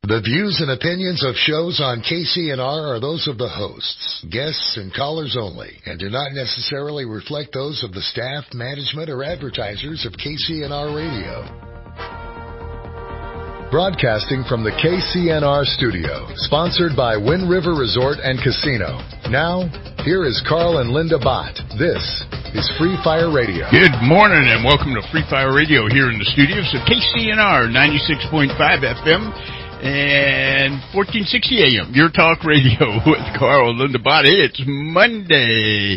The views and opinions of shows on KCNR are those of the hosts, guests, and callers only, and do not necessarily reflect those of the staff, management, or advertisers of KCNR Radio. Broadcasting from the KCNR studio, sponsored by Wind River Resort and Casino. Now, here is Carl and Linda Bott. This is Free Fire Radio. Good morning and welcome to Free Fire Radio here in the studios of KCNR 96.5 FM. And 1460 AM, Your Talk Radio with Carl and Linda Bott. Hey, it's Monday.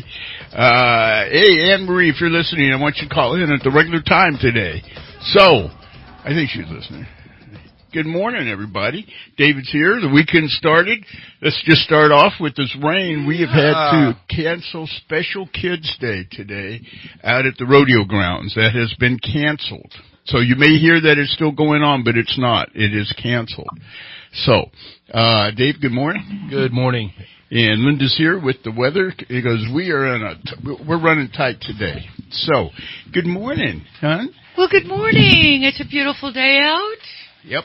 Hey, Anne-Marie, if you're listening, I want you to call in at the regular time today. So, I think she's listening. Good morning, everybody. David's here. The weekend started. Let's just start off with this rain. We have had to cancel Special Kids Day today out at the rodeo grounds. That has been canceled. So you may hear that it's still going on, but it's not. It is canceled. So, Dave, good morning. Good morning. And Linda's here with the weather because we're running tight today. So, good morning, hon. Well, good morning. It's a beautiful day out. Yep.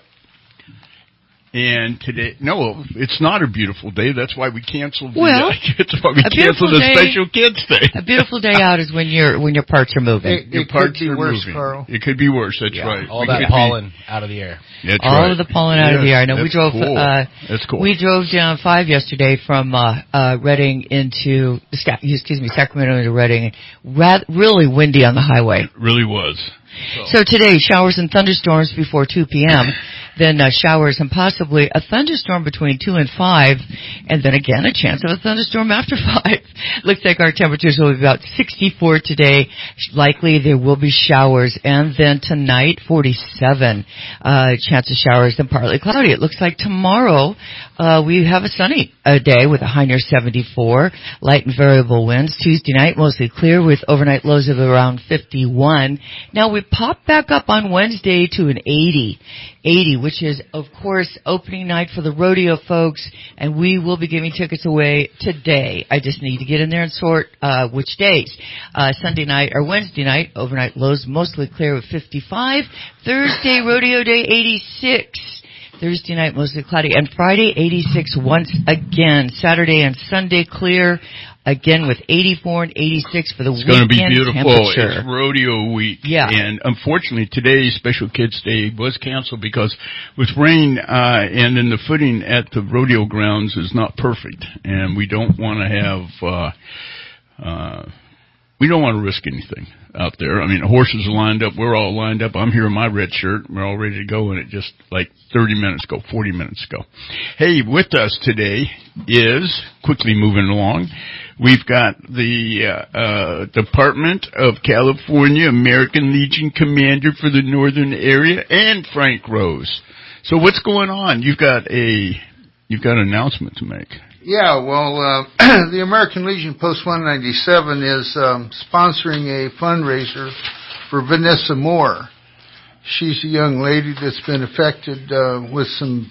And today, no, it's not a beautiful day. That's why we canceled. That's why we canceled the Special Kids Day. A beautiful day out is when your parts are moving. Your parts are worse, moving. Carl. It could be worse. That's right. All that pollen out of the air. That's all right. of the pollen out of the air. No, we drove. Cool. That's cool. We drove down 5 yesterday from Redding into Sacramento into Redding. Really windy on the highway. It really was. So today, showers and thunderstorms before 2 p.m., then showers and possibly a thunderstorm between 2 and 5, and then again a chance of a thunderstorm after 5. Looks like our temperatures will be about 64 today. Likely there will be showers, and then tonight 47 chance of showers, then partly cloudy. It looks like tomorrow we have a sunny day with a high near 74, light and variable winds. Tuesday night mostly clear with overnight lows of around 51. Now we pop back up on Wednesday to an 80, which is, of course, opening night for the rodeo folks, and we will be giving tickets away today. I just need to get in there and sort which days. Sunday night or Wednesday night, overnight lows mostly clear with 55. Thursday, rodeo day, 86. Thursday night, mostly cloudy. And Friday, 86 once again. Saturday and Sunday, clear. Again with 84 and 86 for the weekend. It's going to be beautiful. Temperature. It's rodeo week. Yeah. And unfortunately, today's Special Kids Day was canceled because with rain and then the footing at the rodeo grounds is not perfect. And we don't want to have... we don't want to risk anything out there. I mean, the horses are lined up. We're all lined up. I'm here in my red shirt. We're all ready to go, and it just like 40 minutes ago. Hey, with us today is, quickly moving along, we've got the Department of California American Legion Commander for the Northern Area, and Frank Rose. So what's going on? You've got an announcement to make. Yeah, well, the American Legion Post 197 is sponsoring a fundraiser for Vanessa Moore. She's a young lady that's been affected with some,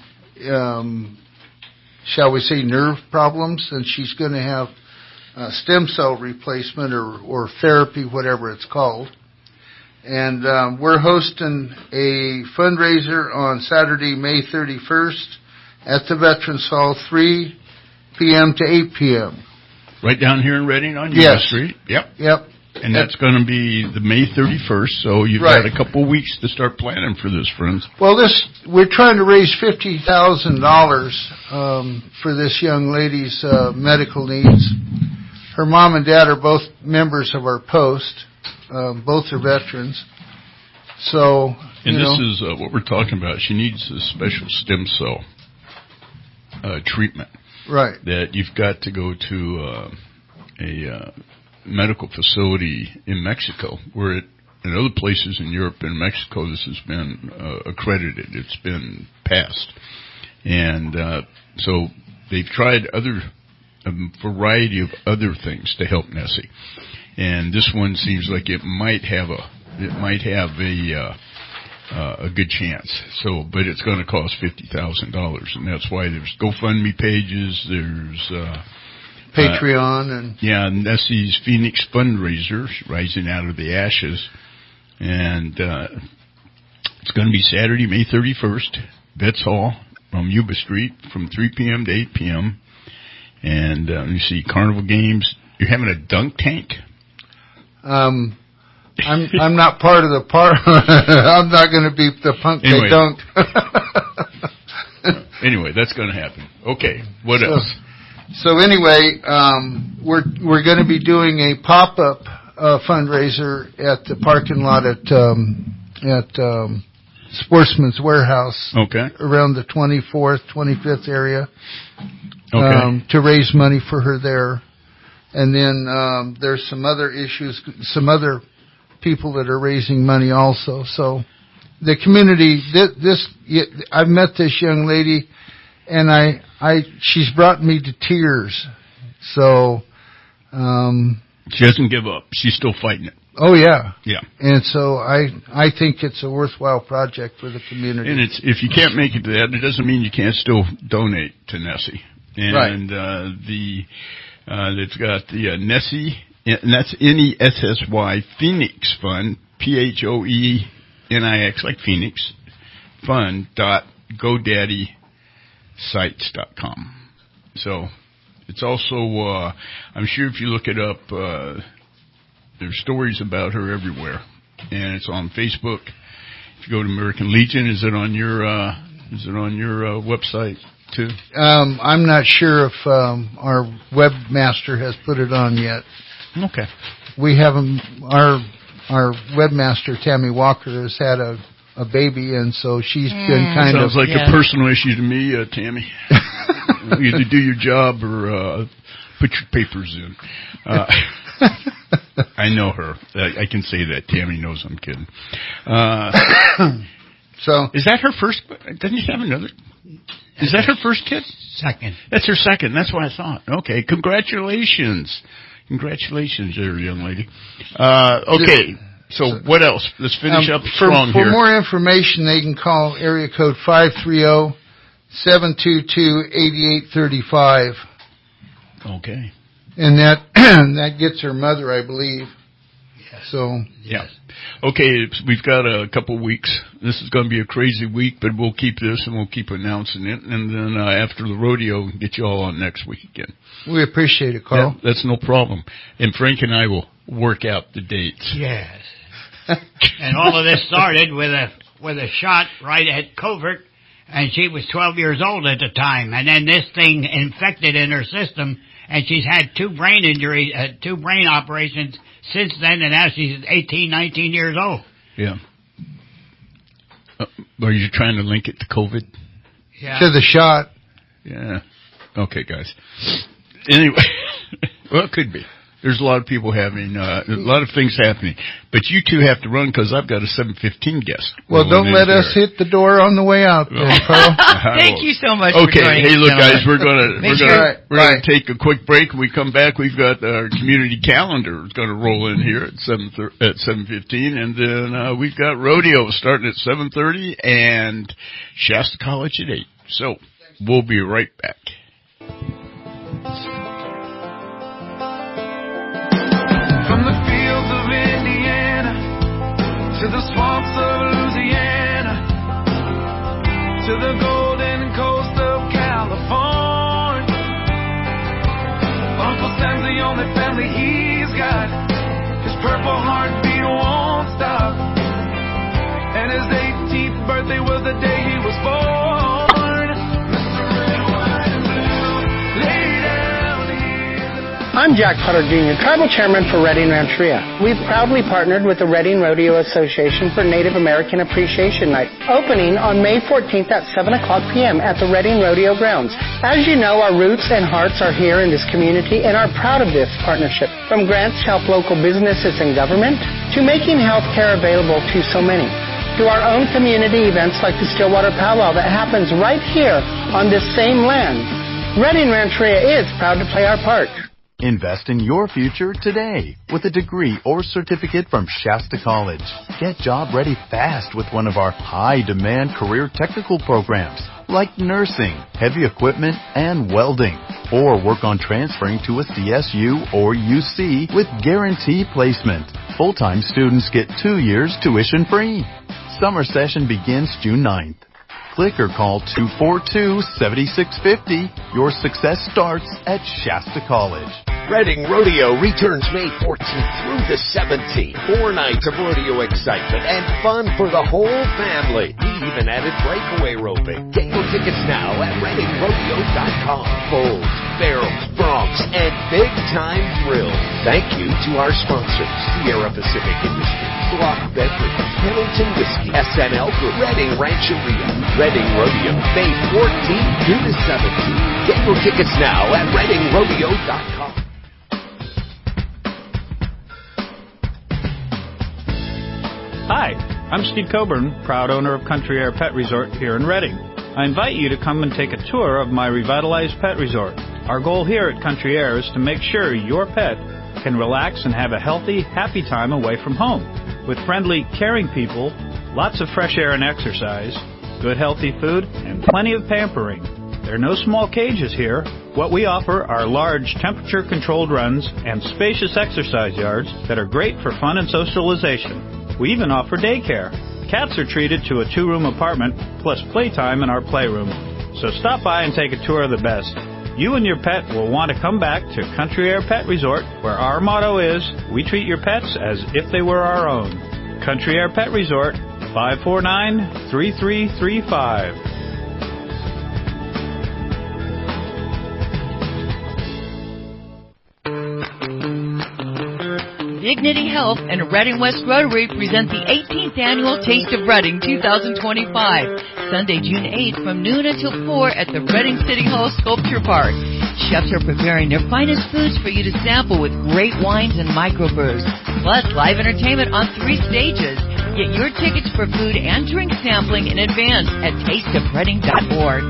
shall we say, nerve problems, and she's going to have stem cell replacement or therapy, whatever it's called. And we're hosting a fundraiser on Saturday, May 31st at the Veterans Hall, 3 p.m. to 8 p.m. Right down here in Redding on U.S. Street? Yep. And that's going to be the May 31st, so you've got a couple weeks to start planning for this, friends. Well, we're trying to raise $50,000 for this young lady's medical needs. Her mom and dad are both members of our post. Both are veterans. So, and this is what we're talking about. She needs a special stem cell treatment. Right. That you've got to go to a medical facility in Mexico, where in other places in Europe and Mexico this has been accredited. It's been passed. And so they've tried a variety of other things to help Nessie. And this one seems like it might have a good chance. So, but it's going to cost $50,000, and that's why there's GoFundMe pages. There's Patreon and Nessie's Phoenix fundraiser, Rising Out of the Ashes, and it's going to be Saturday, May 31st, Vets Hall, on Yuba Street from 3 p.m. to 8 p.m. And you see carnival games. You're having a dunk tank? I'm not part of the part. I'm not going to be the punk Anyway. they dunked. Anyway, that's going to happen. Okay, what else? So anyway, we're going to be doing a pop-up fundraiser at the parking lot at Sportsman's Warehouse. Okay. Around the 24th, 25th area. Okay. To raise money for her there. And then there's some other issues, some other people that are raising money also. So the community, I've met this young lady, and she's brought me to tears. So she doesn't give up. She's still fighting it. Oh yeah. Yeah. And so I think it's a worthwhile project for the community. And if you can't make it to that, it doesn't mean you can't still donate to Nessie. And right. They've got the Nessie, and that's NESSY Phoenix Fund, PHOENIX, like Phoenix, fund.GoDaddySites.com. So it's also, I'm sure if you look it up, there's stories about her everywhere, and it's on Facebook. If you go to American Legion, is it on your website too? I'm not sure if our webmaster has put it on yet. Okay. We haven't. Our webmaster Tammy Walker has had a baby, and so she's been kind Sounds like a personal issue to me, Tammy. Either do your job or put your papers in. I know her. I can say that. Tammy knows I'm kidding. So is that her first? Doesn't she have another? Is that her first kid? Second. That's her second. That's what I thought. Okay. Congratulations. Congratulations there, young lady. Okay. So what else? Let's finish up strong here. For more information, they can call area code 530-722-8835. Okay. And that gets her mother, I believe. Yes. So yeah. Okay, we've got a couple weeks. This is going to be a crazy week, but we'll keep this and we'll keep announcing it. And then after the rodeo, get you all on next week again. We appreciate it, Carl. That's no problem. And Frank and I will work out the dates. Yes. And all of this started with a shot right at Covert, and she was 12 years old at the time. And then this thing infected in her system, and she's had 2 brain injuries, 2 brain operations since then, and now she's 18, 19 years old. Yeah. Are you trying to link it to COVID? Yeah. To the shot. Yeah. Okay, guys. Anyway, well, it could be. There's a lot of people having, a lot of things happening. But you two have to run because I've got a 7:15 guest. Well, don't let us hit the door on the way out then, Carl. Thank you so much for joining us. Hey, look, gentlemen. guys, we're gonna take a quick break. When we come back, we've got our community calendar going to roll in here at 7:15, and then we've got rodeo starting at 7:30 and Shasta College at 8. So we'll be right back. From the fields of Indiana to the swamps of Louisiana to the golden coast of California, Uncle Sam's the only family he's got. His purple heartbeat won't stop, and his 18th birthday was the day he was born. I'm Jack Potter Jr., Tribal Chairman for Redding Rancheria. We've proudly partnered with the Redding Rodeo Association for Native American Appreciation Night, opening on May 14th at 7 o'clock p.m. at the Redding Rodeo Grounds. As you know, our roots and hearts are here in this community and are proud of this partnership. From grants to help local businesses and government, to making health care available to so many, to our own community events like the Stillwater Powwow that happens right here on this same land. Redding Rancheria is proud to play our part. Invest in your future today with a degree or certificate from Shasta College. Get job ready fast with one of our high-demand career technical programs like nursing, heavy equipment, and welding. Or work on transferring to a CSU or UC with guaranteed placement. Full-time students get 2 years tuition free. Summer session begins June 9th. Click or call 242-7650. Your success starts at Shasta College. Reading Rodeo returns May 14th through the 17th. 4 nights of rodeo excitement and fun for the whole family. We even added breakaway roping. Get your tickets now at ReadingRodeo.com. Bulls, barrels, broncs, and big-time thrills. Thank you to our sponsors, Sierra Pacific Industries, Block Beverage, Hamilton Whiskey, SNL Group, Reading Rancheria, Reading Rodeo, May 14th through the 17th. Get your tickets now at ReadingRodeo.com. Hi, I'm Steve Coburn, proud owner of Country Air Pet Resort here in Reading. I invite you to come and take a tour of my revitalized pet resort. Our goal here at Country Air is to make sure your pet can relax and have a healthy, happy time away from home. With friendly, caring people, lots of fresh air and exercise, good healthy food, and plenty of pampering. There are no small cages here. What we offer are large temperature-controlled runs and spacious exercise yards that are great for fun and socialization. We even offer daycare. Cats are treated to a 2-room apartment plus playtime in our playroom. So stop by and take a tour of the best. You and your pet will want to come back to Country Air Pet Resort, where our motto is, we treat your pets as if they were our own. Country Air Pet Resort, 549-3335. Dignity Health and Reading West Rotary present the 18th Annual Taste of Reading 2025, Sunday, June 8th from noon until 4 at the Reading City Hall Sculpture Park. Chefs are preparing their finest foods for you to sample with great wines and microbrews, plus live entertainment on 3 stages. Get your tickets for food and drink sampling in advance at tasteofreading.org.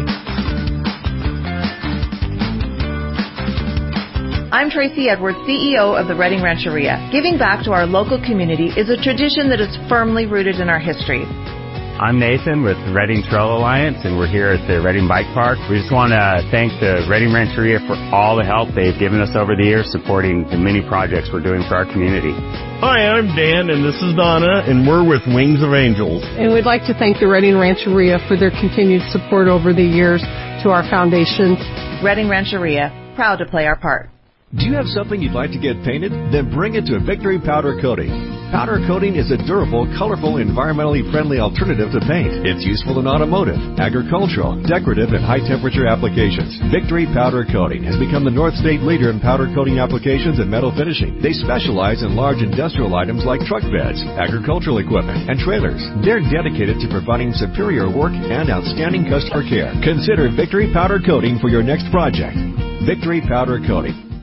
I'm Tracy Edwards, CEO of the Reading Rancheria. Giving back to our local community is a tradition that is firmly rooted in our history. I'm Nathan with the Reading Trail Alliance, and we're here at the Reading Bike Park. We just want to thank the Reading Rancheria for all the help they've given us over the years supporting the many projects we're doing for our community. Hi, I'm Dan, and this is Donna, and we're with Wings of Angels. And we'd like to thank the Reading Rancheria for their continued support over the years to our foundation. Reading Rancheria, proud to play our part. Do you have something you'd like to get painted? Then bring it to Victory Powder Coating. Powder coating is a durable, colorful, environmentally friendly alternative to paint. It's useful in automotive, agricultural, decorative, and high-temperature applications. Victory Powder Coating has become the North State leader in powder coating applications and metal finishing. They specialize in large industrial items like truck beds, agricultural equipment, and trailers. They're dedicated to providing superior work and outstanding customer care. Consider Victory Powder Coating for your next project. Victory Powder Coating.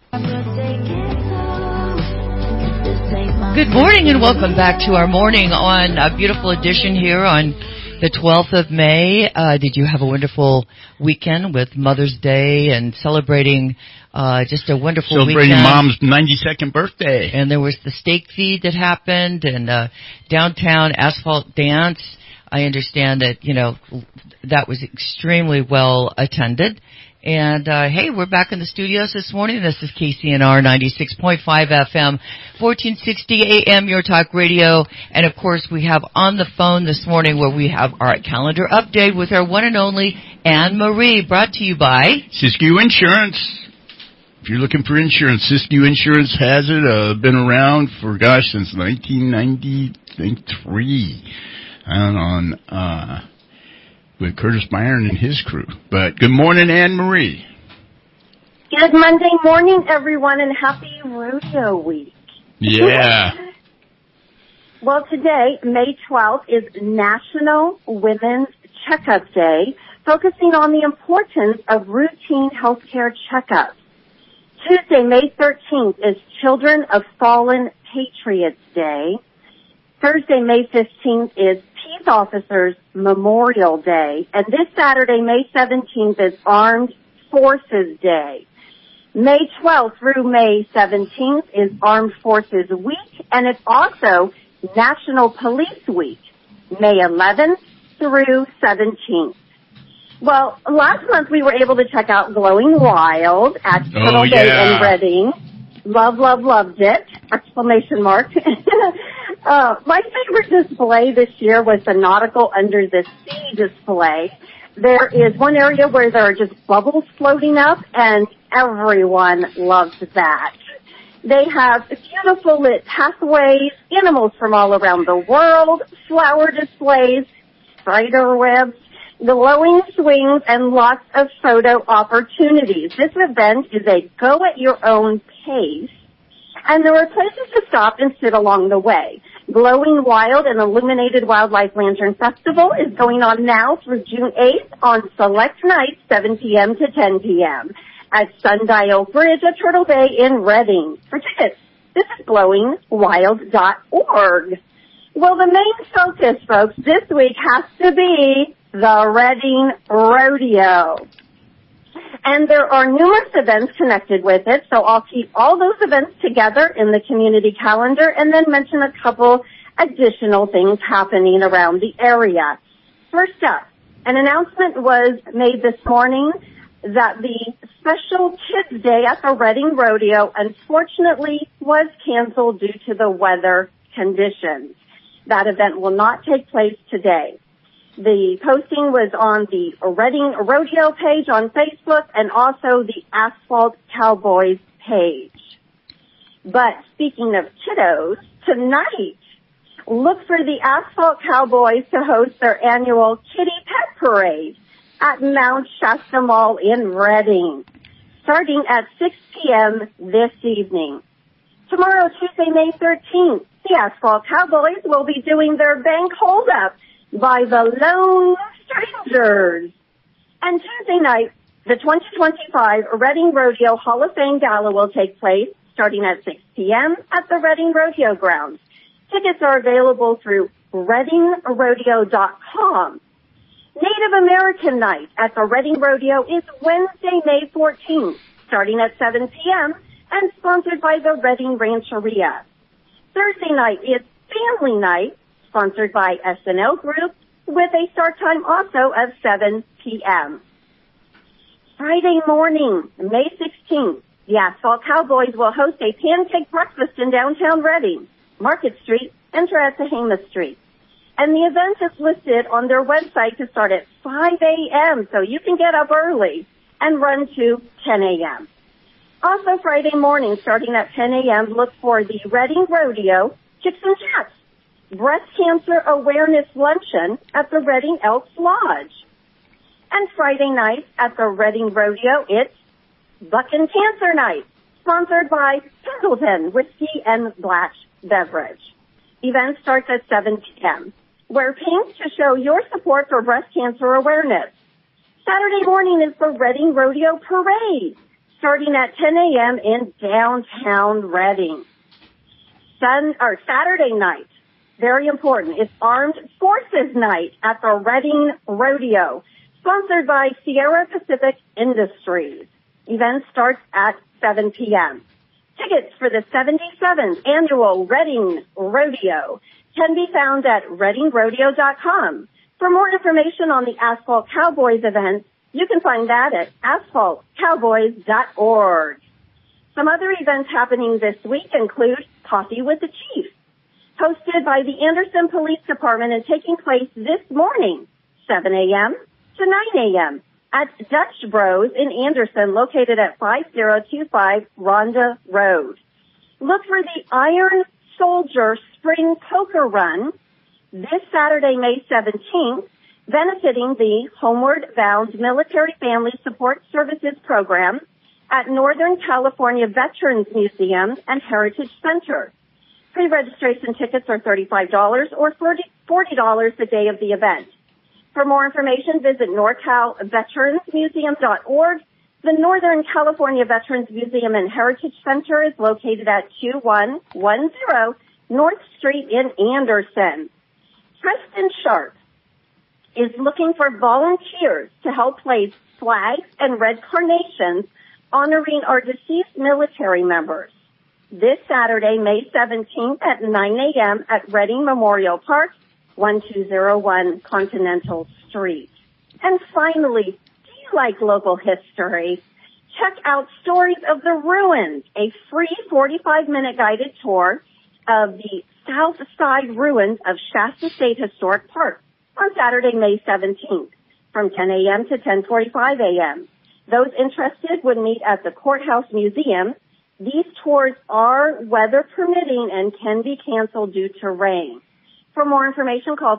Good morning and welcome back to our morning on a beautiful edition here on the 12th of May. Did you have a wonderful weekend with Mother's Day and celebrating just a wonderful celebrating weekend? Mom's 92nd birthday. And there was the steak feed that happened and downtown asphalt dance. I understand that, that was extremely well attended. And, hey, we're back in the studios this morning. This is KCNR 96.5 FM, 1460 AM, Your Talk Radio. And, of course, we have on the phone this morning where we have our calendar update with our one and only Anne Marie, brought to you by Siskiyou Insurance. If you're looking for insurance, Siskiyou Insurance has it. Been around for, since 1993. On with Curtis Byron and his crew. But good morning, Anne Marie. Good Monday morning, everyone, and happy Rodeo Week. Yeah. Well, today, May 12th, is National Women's Checkup Day, focusing on the importance of routine healthcare checkups. Tuesday, May 13th, is Children of Fallen Patriots Day. Thursday, May 15th, is Peace Officers Memorial Day. And this Saturday, May 17th, is Armed Forces Day. May 12th through May 17th is Armed Forces Week, and it's also National Police Week, May 11th through 17th. Well, last month we were able to check out Glowing Wild at Turtle Bay in Reading. Loved it! Exclamation mark. My favorite display this year was the Nautical Under the Sea display. There is one area where there are just bubbles floating up, and everyone loves that. They have beautiful lit pathways, animals from all around the world, flower displays, spider webs, glowing swings, and lots of photo opportunities. This event is a go-at-your-own pace, and there are places to stop and sit along the way. Glowing Wild and Illuminated Wildlife Lantern Festival is going on now through June 8th on select nights, 7 p.m. to 10 p.m. at Sundial Bridge at Turtle Bay in Redding. For tickets, visit glowingwild.org. Well, the main focus, folks, this week has to be the Redding Rodeo. And there are numerous events connected with it, so I'll keep all those events together in the community calendar and then mention a couple additional things happening around the area. First up, an announcement was made this morning that the special Kids Day at the Redding Rodeo unfortunately was canceled due to the weather conditions. That event will not take place today. The posting was on the Redding Rodeo page on Facebook and also the Asphalt Cowboys page. But speaking of kiddos, tonight, look for the Asphalt Cowboys to host their annual Kitty Pet Parade at Mount Shasta Mall in Redding, starting at 6 p.m. this evening. Tomorrow, Tuesday, May 13th, the Asphalt Cowboys will be doing their bank holdup by the Lone Strangers. And Tuesday night, the 2025 Redding Rodeo Hall of Fame Gala will take place starting at 6 p.m. at the Redding Rodeo Grounds. Tickets are available through reddingrodeo.com. Native American Night at the Redding Rodeo is Wednesday, May 14th, starting at 7 p.m. and sponsored by the Redding Rancheria. Thursday night is Family Night, sponsored by SNL Group, with a start time also of 7 p.m. Friday morning, May 16th, the Asphalt Cowboys will host a pancake breakfast in downtown Redding, Market Street, and Tehama Street. And the event is listed on their website to start at 5 a.m., so you can get up early and run to 10 a.m. Also Friday morning, starting at 10 a.m., look for the Redding Rodeo Chicks and Chats Breast Cancer Awareness Luncheon at the Redding Elks Lodge. And Friday night at the Redding Rodeo, it's Buckin' Cancer Night, sponsored by Pendleton Whiskey and Blatch Beverage. Event starts at 7 p.m. Wear pink to show your support for breast cancer awareness. Saturday morning is the Redding Rodeo Parade, starting at 10 a.m. in downtown Redding. Saturday night, very important, is Armed Forces Night at the Redding Rodeo, sponsored by Sierra Pacific Industries. Event starts at 7 p.m. Tickets for the 77th Annual Redding Rodeo can be found at reddingrodeo.com. For more information on the Asphalt Cowboys event, you can find that at asphaltcowboys.org. Some other events happening this week include Coffee with the Chief, hosted by the Anderson Police Department and taking place this morning, 7 a.m. to 9 a.m. at Dutch Bros in Anderson, located at 5025 Rhonda Road. Look for the Iron Soldier Spring Poker Run this Saturday, May 17th, benefiting the Homeward Bound Military Family Support Services Program at Northern California Veterans Museum and Heritage Center. Pre-registration tickets are $35 or $40 the day of the event. For more information, visit NorCalVeteransMuseum.org. The Northern California Veterans Museum and Heritage Center is located at 2110 North Street in Anderson. Preston Sharp is looking for volunteers to help place flags and red carnations honoring our deceased military members. This Saturday, May 17th at 9 a.m. at Redding Memorial Park, 1201 Continental Street. And finally, do you like local history? Check out Stories of the Ruins, a free 45-minute guided tour of the south side ruins of Shasta State Historic Park on Saturday, May 17th from 10 a.m. to 10:45 a.m. Those interested would meet at the Courthouse Museum. These tours are weather permitting and can be canceled due to rain. For more information, call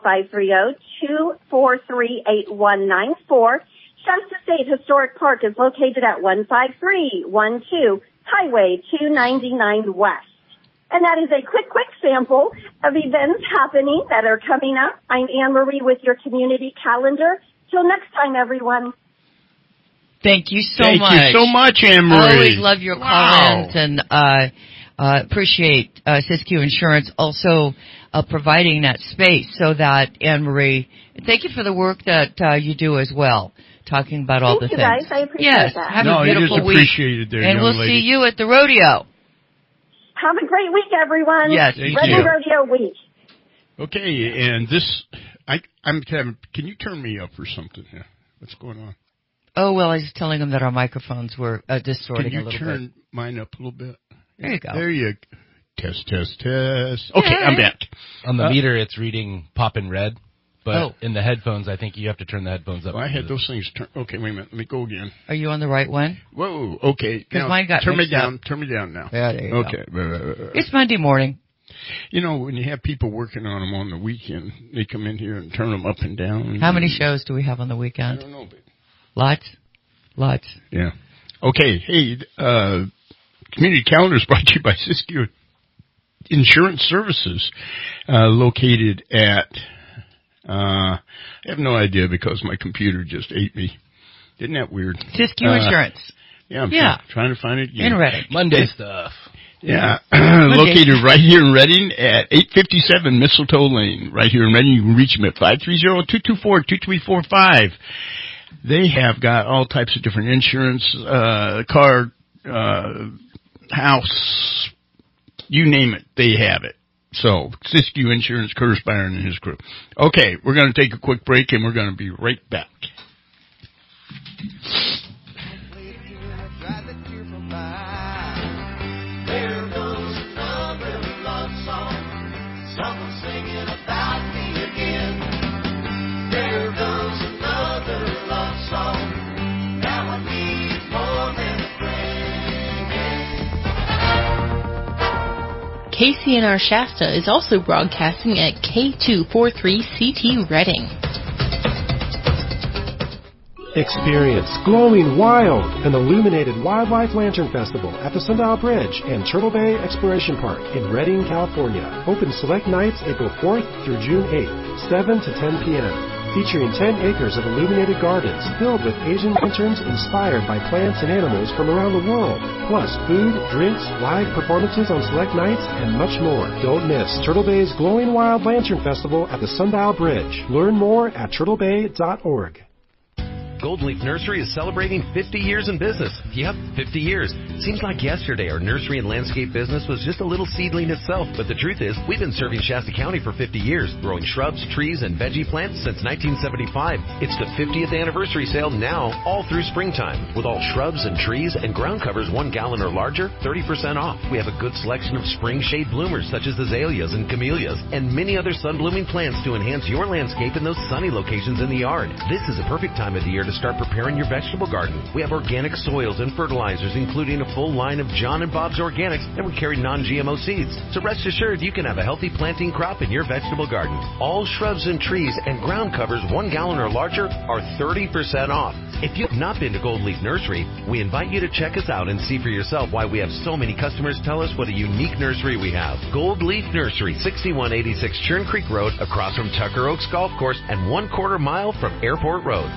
530-243-8194. Shasta State Historic Park is located at 15312 Highway 299 West. And that is a quick sample of events happening that are coming up. I'm Anne Marie with your community calendar. Till next time, everyone. Thank you so much. Thank you so much, Anne Marie. I always love your call-ins and appreciate Siskiyou Insurance also providing that space so that Anne Marie, thank you for the work that you do as well, talking about all the things. Thank you, guys. I appreciate that. Have a beautiful week. Appreciated there, and we'll see you at the rodeo. Have a great week, everyone. Yes, Reading Rodeo Week. Okay, and this, can you turn me up or something here? What's going on? Oh, well, I was telling them that our microphones were distorting a little bit. Can you turn mine up a little bit? There you go. There you go. Test. Okay, I'm back. On the meter, it's reading pop in red, but in the headphones, I think you have to turn the headphones up. Well, I had those things turned. Okay, wait a minute. Let me go again. Are you on the right one? Whoa, okay. Because mine got turn me mixed down. up. Turn me down now. Yeah, there you okay. go. It's Monday morning. You know, when you have people working on them on the weekend, they come in here and turn them up and down. How many shows do we have on the weekend? I don't know, babe. Lots. Yeah. Okay. Hey, community calendar is brought to you by Siskiyou Insurance Services, located at, I have no idea because my computer just ate me. Isn't that weird? Siskiyou Insurance. Yeah, I'm trying to find it again. In Reading. Monday stuff. Yeah, located right here in Reading at 857 Mistletoe Lane. Right here in Reading. You can reach them at 530-224-2345. They have got all types of different insurance, car, house, you name it, they have it. So, Siskiyou Insurance, Curtis Byron and his crew. Okay, we're going to take a quick break and we're going to be right back. There goes another love song. Someone singing about me again. There goes another love song. Now I need more than a friend. KCNR Shasta is also broadcasting at K243CT Reading. Experience Glowing Wild, an illuminated wildlife lantern festival at the Sundial Bridge and Turtle Bay Exploration Park in Redding, California. Open select nights April 4th through June 8th, 7 to 10 p.m. Featuring 10 acres of illuminated gardens filled with Asian lanterns inspired by plants and animals from around the world. Plus food, drinks, live performances on select nights, and much more. Don't miss Turtle Bay's Glowing Wild Lantern Festival at the Sundial Bridge. Learn more at turtlebay.org. Gold Leaf Nursery is celebrating 50 years in business. Yep, 50 years. Seems like yesterday our nursery and landscape business was just a little seedling itself, but the truth is we've been serving Shasta County for 50 years, growing shrubs, trees, and veggie plants since 1975. It's the 50th anniversary sale now, all through springtime. With all shrubs and trees and ground covers 1 gallon or larger, 30% off. We have a good selection of spring shade bloomers such as azaleas and camellias, and many other sun-blooming plants to enhance your landscape in those sunny locations in the yard. This is a perfect time of the year to start preparing your vegetable garden. We have organic soils and fertilizers, including a full line of John and Bob's Organics, and we carry non-GMO seeds. So rest assured you can have a healthy planting crop in your vegetable garden. All shrubs and trees and ground covers 1 gallon or larger are 30% off. If you've not been to Gold Leaf Nursery, we invite you to check us out and see for yourself why we have so many customers tell us what a unique nursery we have. Gold Leaf Nursery, 6186 Churn Creek Road, across from Tucker Oaks Golf Course and 1/4 mile from Airport Road.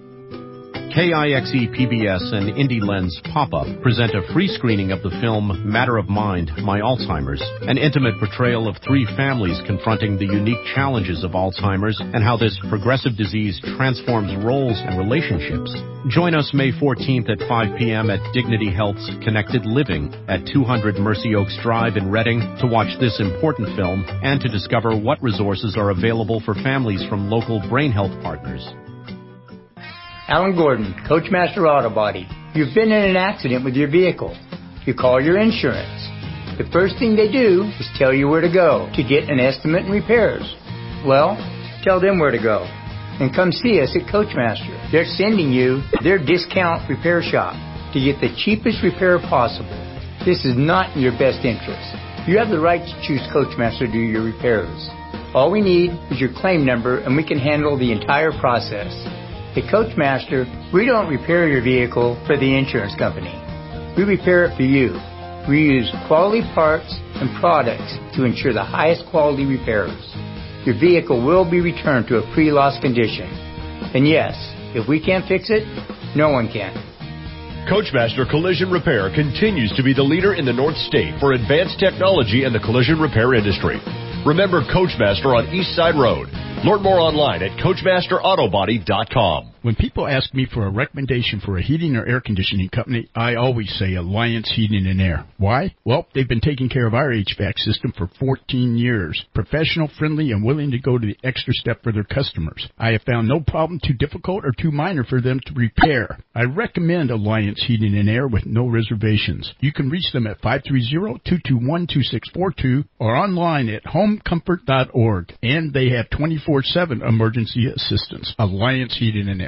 KIXE PBS and Indie Lens Pop-Up present a free screening of the film Matter of Mind, My Alzheimer's, an intimate portrayal of 3 families confronting the unique challenges of Alzheimer's and how this progressive disease transforms roles and relationships. Join us May 14th at 5 p.m. at Dignity Health's Connected Living at 200 Mercy Oaks Drive in Reading to watch this important film and to discover what resources are available for families from local brain health partners. Alan Gordon, Coachmaster Auto Body. You've been in an accident with your vehicle. You call your insurance. The first thing they do is tell you where to go to get an estimate and repairs. Well, tell them where to go. And come see us at Coachmaster. They're sending you their discount repair shop to get the cheapest repair possible. This is not in your best interest. You have the right to choose Coachmaster to do your repairs. All we need is your claim number and we can handle the entire process. At Coachmaster, we don't repair your vehicle for the insurance company. We repair it for you. We use quality parts and products to ensure the highest quality repairs. Your vehicle will be returned to a pre-loss condition. And yes, if we can't fix it, no one can. Coachmaster Collision Repair continues to be the leader in the North State for advanced technology in the collision repair industry. Remember Coachmaster on East Side Road. Learn more online at CoachmasterAutobody.com. When people ask me for a recommendation for a heating or air conditioning company, I always say Alliance Heating and Air. Why? Well, they've been taking care of our HVAC system for 14 years. Professional, friendly, and willing to go to the extra step for their customers. I have found no problem too difficult or too minor for them to repair. I recommend Alliance Heating and Air with no reservations. You can reach them at 530-221-2642 or online at homecomfort.org. And they have 24/7 emergency assistance. Alliance Heating and Air.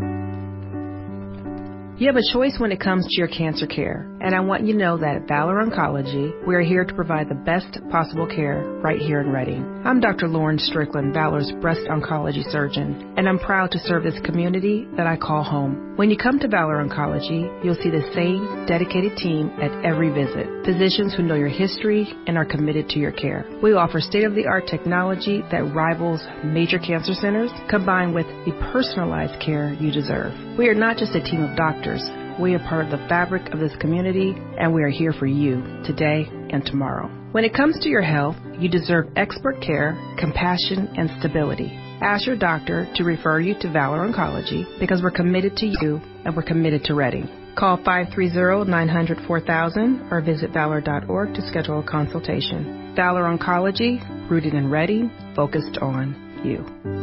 You have a choice when it comes to your cancer care, and I want you to know that at Valor Oncology, we are here to provide the best possible care right here in Reading. I'm Dr. Lauren Strickland, Valor's breast oncology surgeon, and I'm proud to serve this community that I call home. When you come to Valor Oncology, you'll see the same dedicated team at every visit, physicians who know your history and are committed to your care. We offer state-of-the-art technology that rivals major cancer centers, combined with the personalized care you deserve. We are not just a team of doctors. We are part of the fabric of this community, and we are here for you today and tomorrow. When it comes to your health, you deserve expert care, compassion, and stability. Ask your doctor to refer you to Valor Oncology because we're committed to you and we're committed to Reading. Call 530-900-4000 or visit valor.org to schedule a consultation. Valor Oncology, rooted in Reading, focused on you.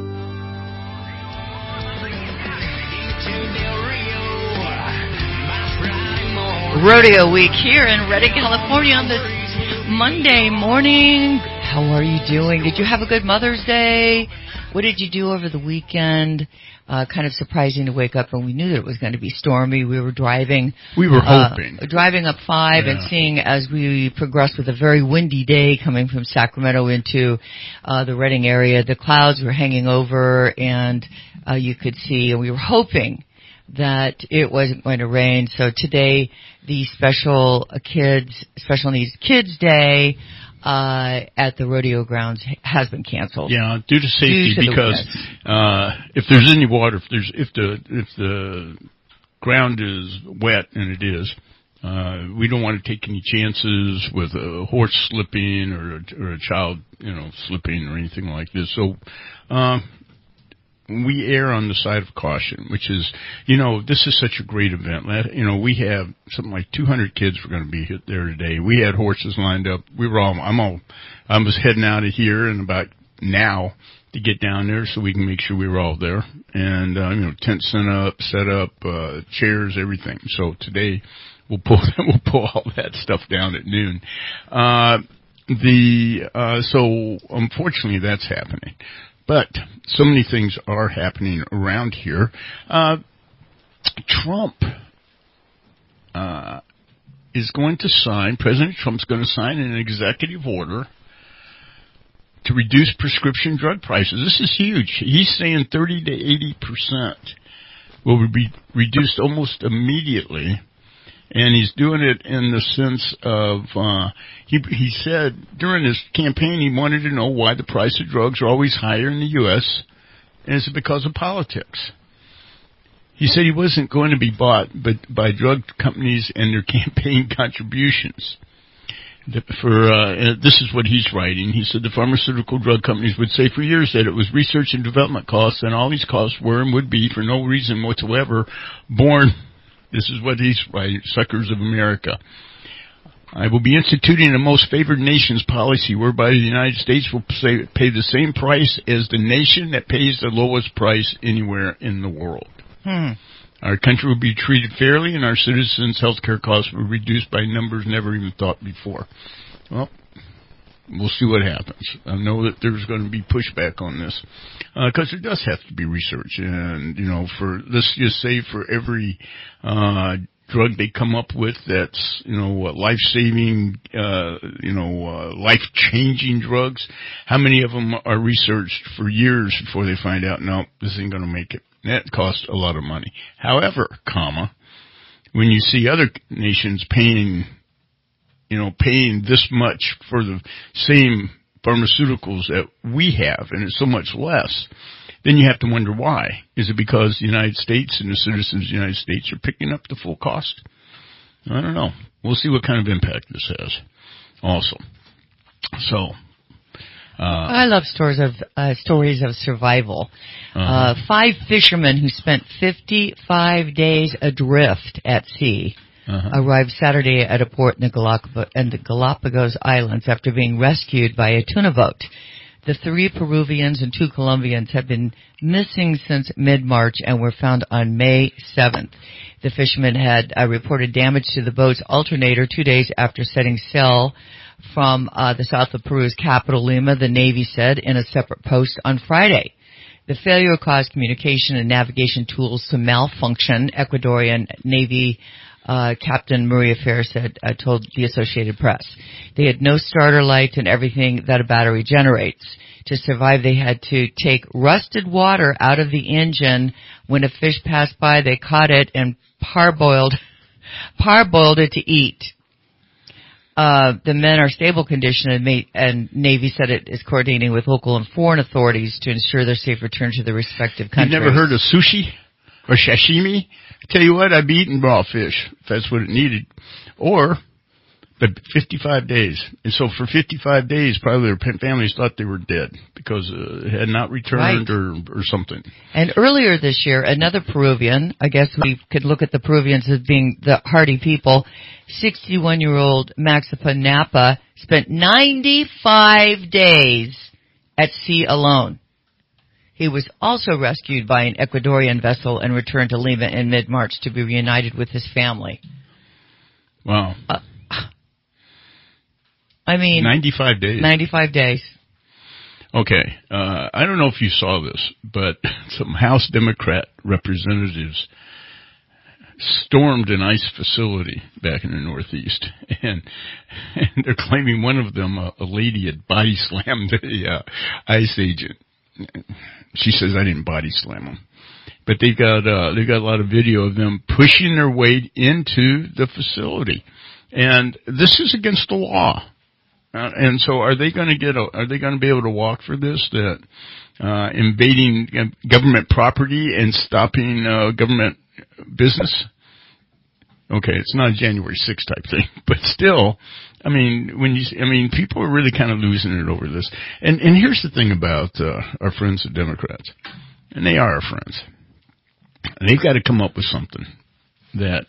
Rodeo Week here in Redding, California on this Monday morning. How are you doing? Did you have a good Mother's Day? What did you do over the weekend? Kind of surprising to wake up when we knew that it was going to be stormy. We were driving. We were hoping. Driving up 5 and seeing as we progressed with a very windy day coming from Sacramento into the Redding area. The clouds were hanging over and you could see, and we were hoping that it wasn't going to rain. So today, the special needs kids day at the rodeo grounds has been canceled. Yeah, due to safety, because if there's any water, if the ground is wet, and it is, we don't want to take any chances with a horse slipping or a child, slipping or anything like this. So we err on the side of caution, which is, this is such a great event. We have something like 200 kids were going to be there today. We had horses lined up. I was heading out of here in about now to get down there so we can make sure we were all there. And, tents set up, chairs, everything. So today we'll pull all that stuff down at noon. So unfortunately that's happening. But so many things are happening around here. President Trump's going to sign an executive order to reduce prescription drug prices. This is huge. He's saying 30 to 80% will be reduced almost immediately. And he's doing it in the sense of, he said during his campaign he wanted to know why the price of drugs are always higher in the U.S. And is it because of politics? He said he wasn't going to be bought by drug companies and their campaign contributions. This is what he's writing. He said the pharmaceutical drug companies would say for years that it was research and development costs, and all these costs were and would be, for no reason whatsoever, borne. This is what he's writing, suckers of America. I will be instituting a most favored nations policy whereby the United States will pay the same price as the nation that pays the lowest price anywhere in the world. Our country will be treated fairly, and our citizens' health care costs will be reduced by numbers never even thought before. Well, we'll see what happens. I know that there's going to be pushback on this because there does have to be research. And, let's just say for every drug they come up with that's, life-saving, life-changing drugs, how many of them are researched for years before they find out, no, this ain't going to make it. That costs a lot of money. However, when you see other nations paying this much for the same pharmaceuticals that we have, and it's so much less, then you have to wonder why. Is it because the United States and the citizens of the United States are picking up the full cost? I don't know. We'll see what kind of impact this has also. So, I love stories of survival. 5 fishermen who spent 55 days adrift at sea arrived Saturday at a port in the Galapagos Islands after being rescued by a tuna boat. The 3 Peruvians and 2 Colombians have been missing since mid-March and were found on May 7th. The fishermen had reported damage to the boat's alternator 2 days after setting sail from the south of Peru's capital, Lima, the Navy said in a separate post on Friday. The failure caused communication and navigation tools to malfunction, Ecuadorian Navy Captain Maria Fair told the Associated Press. They had no starter light and everything that a battery generates. To survive, they had to take rusted water out of the engine. When a fish passed by, they caught it and parboiled it to eat. The men are stable condition, and Navy said it is coordinating with local and foreign authorities to ensure their safe return to their respective countries. You've never heard of sushi or sashimi? I tell you what, I'd be eating raw fish if that's what it needed. But 55 days. And so for 55 days, probably their families thought they were dead because it had not returned or something. And earlier this year, another Peruvian, I guess we could look at the Peruvians as being the hardy people, 61-year-old Maxipa Napa spent 95 days at sea alone. He was also rescued by an Ecuadorian vessel and returned to Lima in mid-March to be reunited with his family. Wow. 95 days. 95 days. Okay. I don't know if you saw this, but some House Democrat representatives stormed an ICE facility back in the Northeast, and they're claiming one of them, a lady, had body slammed the ICE agent. She says, I didn't body slam them. But they've got a lot of video of them pushing their way into the facility. And this is against the law. And so are they going to be able to walk for this, that invading government property and stopping government business? Okay, it's not a January 6th type thing, but still, people are really kind of losing it over this. And here's the thing about our friends the Democrats, and they are our friends. And they've got to come up with something that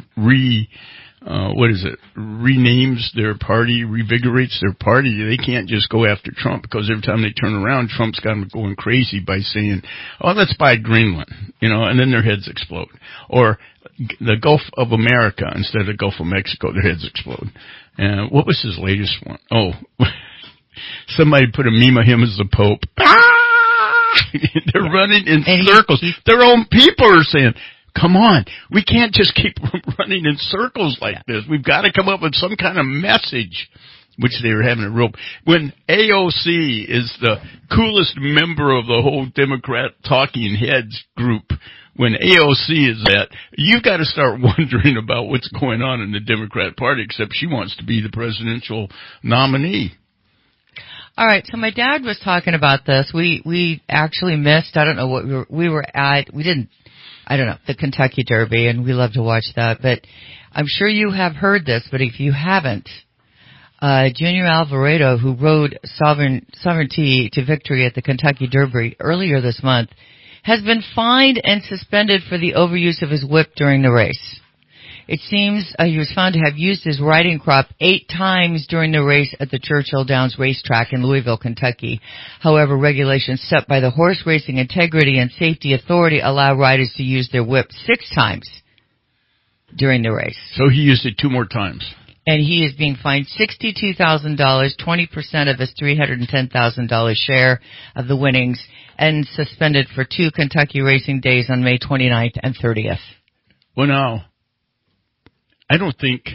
renames their party, revigorates their party. They can't just go after Trump because every time they turn around, Trump's got them going crazy by saying, oh, let's buy Greenland, and then their heads explode. Or the Gulf of America instead of Gulf of Mexico, their heads explode. And what was his latest one? Oh, somebody put a meme of him as the Pope. They're running in circles. Their own people are saying, come on, we can't just keep running in circles like this. We've got to come up with some kind of message, which they were having a real... When AOC is the coolest member of the whole Democrat talking heads group, when AOC is that, you've got to start wondering about what's going on in the Democrat Party, except she wants to be the presidential nominee. All right, so my dad was talking about this. We actually missed, I don't know what we were at. I don't know, the Kentucky Derby, and we love to watch that. But I'm sure you have heard this, but if you haven't, Junior Alvarado, who rode Sovereignty to victory at the Kentucky Derby earlier this month, has been fined and suspended for the overuse of his whip during the race. It seems he was found to have used his riding crop 8 times during the race at the Churchill Downs racetrack in Louisville, Kentucky. However, regulations set by the Horse Racing Integrity and Safety Authority allow riders to use their whip 6 times during the race. So he used it 2 more times. And he is being fined $62,000, 20% of his $310,000 share of the winnings, and suspended for 2 Kentucky racing days on May 29th and 30th. Well, now, I don't think,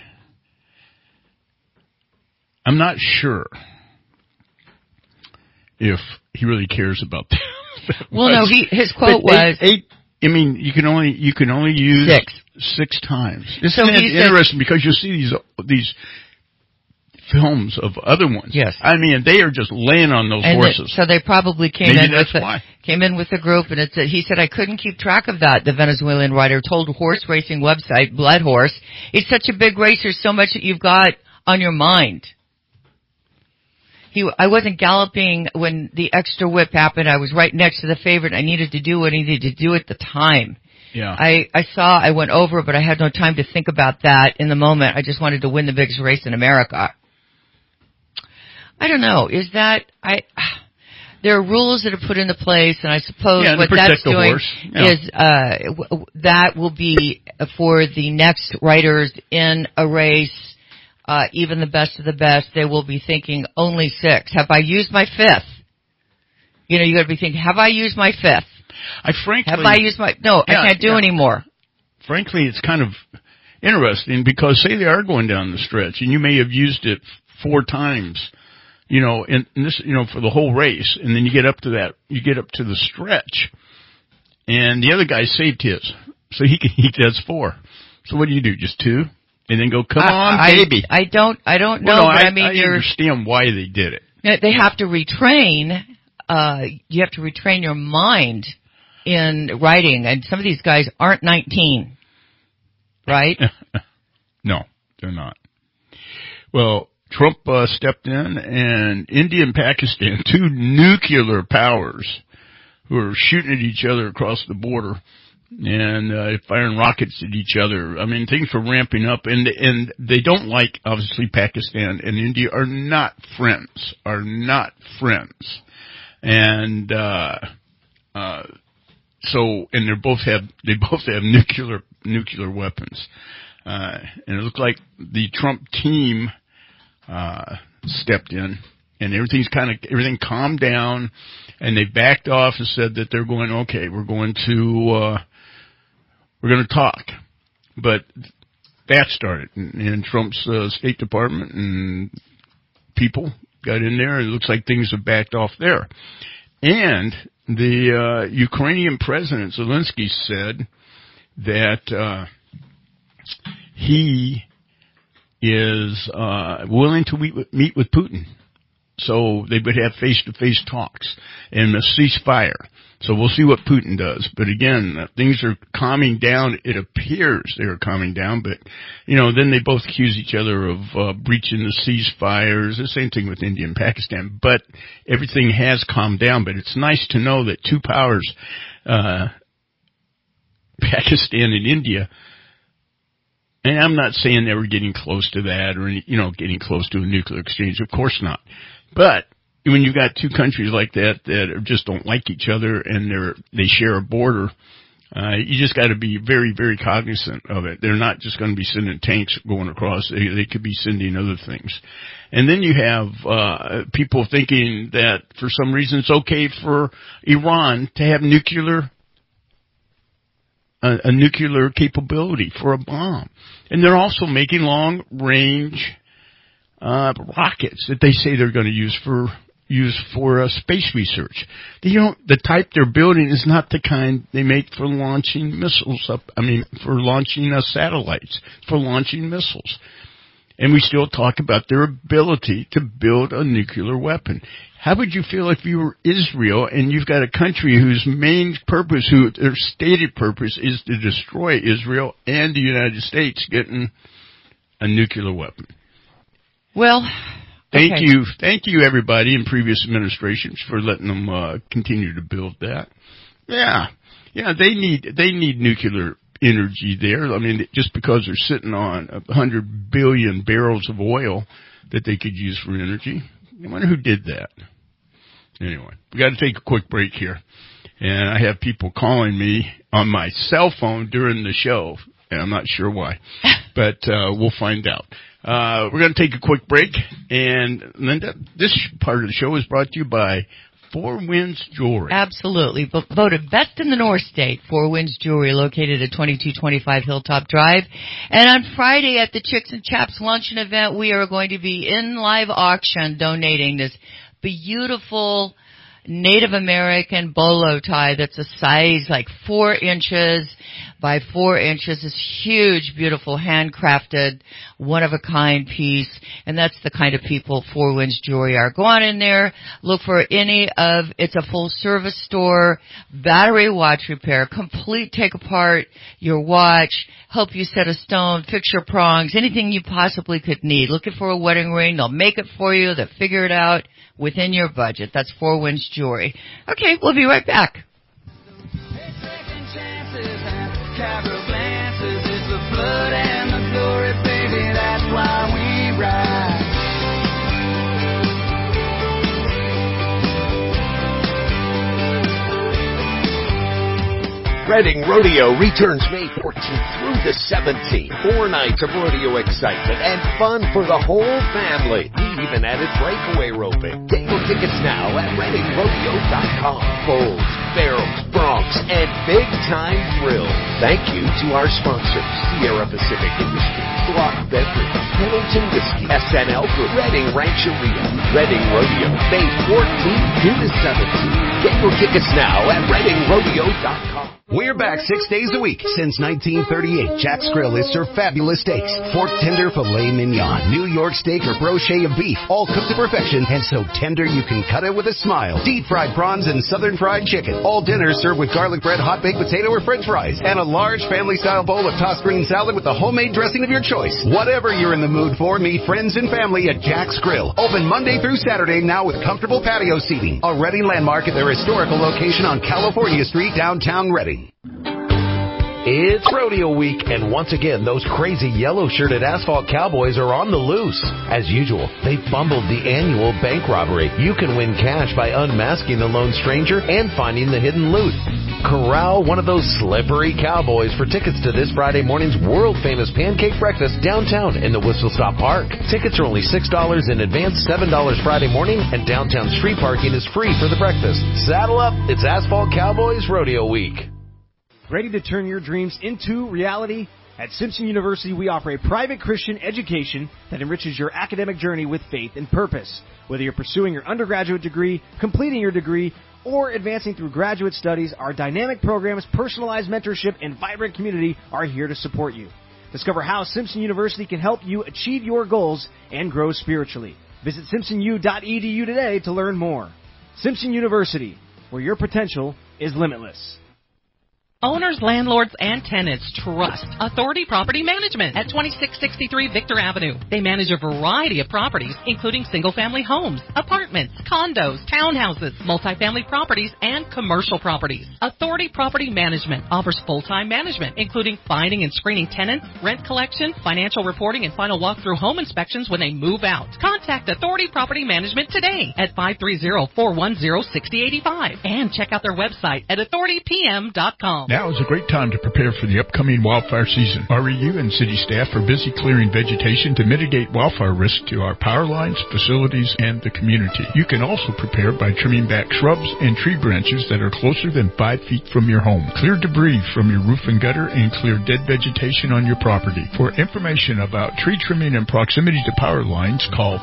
I'm not sure if he really cares about that. Well, no, his quote was 8. I mean, you can only use 6 times. It's so interesting because you see these films of other ones. Yes. I mean, they are just laying on those horses. So they probably came Maybe in with a group, and he said, I couldn't keep track of that. The Venezuelan rider told horse racing website Blood Horse, it's such a big race. There's so much that you've got on your mind. I wasn't galloping when the extra whip happened. I was right next to the favorite. I needed to do what I needed to do at the time. Yeah. I went over, but I had no time to think about that in the moment. I just wanted to win the biggest race in America. I don't know. There are rules that are put into place, and I suppose what that's doing is that will be for the next riders in a race. Even the best of the best, they will be thinking only 6. Have I used my 5th? You got to be thinking, have I used my 5th? I can't do anymore. Frankly, it's kind of interesting because say they are going down the stretch and you may have used it 4 times, in this, for the whole race, and then you get up to the stretch, and the other guy saved his, so he does 4. So what do? Just 2? And then go, come on, baby. I don't know, but I mean, I understand why they did it. They have to retrain. You have to retrain your mind in riding, and some of these guys aren't 19, right? No, they're not. Well, Trump stepped in, and India and Pakistan, 2 nuclear powers who are shooting at each other across the border and firing rockets at each other. I mean, things were ramping up, and they don't like, obviously, Pakistan and India are not friends. And so they both have nuclear weapons. And it looked like the Trump team stepped in, and everything calmed down, and they backed off and said that they're going, okay, we're going to talk. But that started, and Trump's State Department and people got in there, and it looks like things have backed off there. And the Ukrainian President Zelensky said that he is willing to meet with Putin. So they would have face-to-face talks and a ceasefire. So we'll see what Putin does. But again, things are calming down. It appears they are calming down, but, then they both accuse each other of breaching the ceasefires. The same thing with India and Pakistan. But everything has calmed down. But it's nice to know that 2 powers, Pakistan and India, and I'm not saying they were getting close to that or, getting close to a nuclear exchange. Of course not. But when you've got 2 countries like that just don't like each other and they share a border, you just got to be very, very cognizant of it. They're not just going to be sending tanks going across. They could be sending other things. And then you have people thinking that for some reason it's okay for Iran to have a nuclear capability for a bomb. And they're also making long-range rockets that they say they're going to use for space research. The type they're building is not the kind they make for launching missiles for launching satellites, for launching missiles. And we still talk about their ability to build a nuclear weapon. How would you feel if you were Israel and you've got a country whose main purpose, their stated purpose is to destroy Israel and the United States getting a nuclear weapon? Well, Thank you, everybody in previous administrations for letting them continue to build that. Yeah, they need nuclear energy there. I mean, just because they're sitting on 100 billion barrels of oil that they could use for energy. I wonder who did that. Anyway, we got to take a quick break here. And I have people calling me on my cell phone during the show, and I'm not sure why, but we'll find out. We're going to take a quick break, and Linda, this part of the show is brought to you by Four Winds Jewelry. Absolutely. Voted best in the North State, Four Winds Jewelry, located at 2225 Hilltop Drive. And on Friday at the Chicks and Chaps Luncheon event, we are going to be in live auction donating this beautiful Native American bolo tie that's a size like 4 inches by 4 inches. This huge, beautiful, handcrafted, one-of-a-kind piece. And that's the kind of people Four Winds Jewelry are. Go on in there, look for it's a full-service store, battery watch repair, complete take apart your watch, help you set a stone, fix your prongs, anything you possibly could need. Looking for a wedding ring, they'll make it for you, they'll figure it out within your budget. That's Four Winds Jewelry. Okay, we'll be right back. Reading Rodeo returns May 14th through the 17th. 4 nights of rodeo excitement and fun for the whole family. We even added breakaway roping. Get your tickets now at ReadingRodeo.com. Bulls, barrels, broncs, and big-time thrills. Thank you to our sponsors, Sierra Pacific Industries, Block Beverage, Pendleton Whiskey, SNL Group, Reading Rancheria, Reading Rodeo, May 14th through the 17th. Get your tickets now at ReadingRodeo.com. We're back 6 days a week since 1938. Jack's Grill has served fabulous steaks. Fork tender filet mignon, New York steak or brochet of beef, all cooked to perfection and so tender you can cut it with a smile. Deep fried prawns and southern fried chicken. All dinners served with garlic bread, hot baked potato or french fries. And a large family-style bowl of tossed green salad with the homemade dressing of your choice. Whatever you're in the mood for, meet friends and family at Jack's Grill. Open Monday through Saturday now with comfortable patio seating. A Reading landmark at their historical location on California Street, downtown Reading. It's rodeo week, and once again, those crazy yellow-shirted asphalt cowboys are on the loose. As usual, they fumbled the annual bank robbery. You can win cash by unmasking the lone stranger and finding the hidden loot. Corral one of those slippery cowboys for tickets to this Friday morning's world-famous pancake breakfast downtown in the Whistle Stop Park. Tickets are only $6 in advance, $7 Friday morning, and downtown street parking is free for the breakfast. Saddle up, it's Asphalt Cowboys Rodeo Week. Ready to turn your dreams into reality? At Simpson University, we offer a private Christian education that enriches your academic journey with faith and purpose. Whether you're pursuing your undergraduate degree, completing your degree, or advancing through graduate studies, our dynamic programs, personalized mentorship, and vibrant community are here to support you. Discover how Simpson University can help you achieve your goals and grow spiritually. Visit simpsonu.edu today to learn more. Simpson University, where your potential is limitless. Owners, landlords, and tenants trust Authority Property Management at 2663 Victor Avenue. They manage a variety of properties, including single-family homes, apartments, condos, townhouses, multifamily properties, and commercial properties. Authority Property Management offers full-time management, including finding and screening tenants, rent collection, financial reporting, and final walkthrough home inspections when they move out. Contact Authority Property Management today at 530-410-6085 and check out their website at authoritypm.com. Now is a great time to prepare for the upcoming wildfire season. REU and city staff are busy clearing vegetation to mitigate wildfire risk to our power lines, facilities, and the community. You can also prepare by trimming back shrubs and tree branches that are closer than 5 feet from your home. Clear debris from your roof and gutter and clear dead vegetation on your property. For information about tree trimming and proximity to power lines, call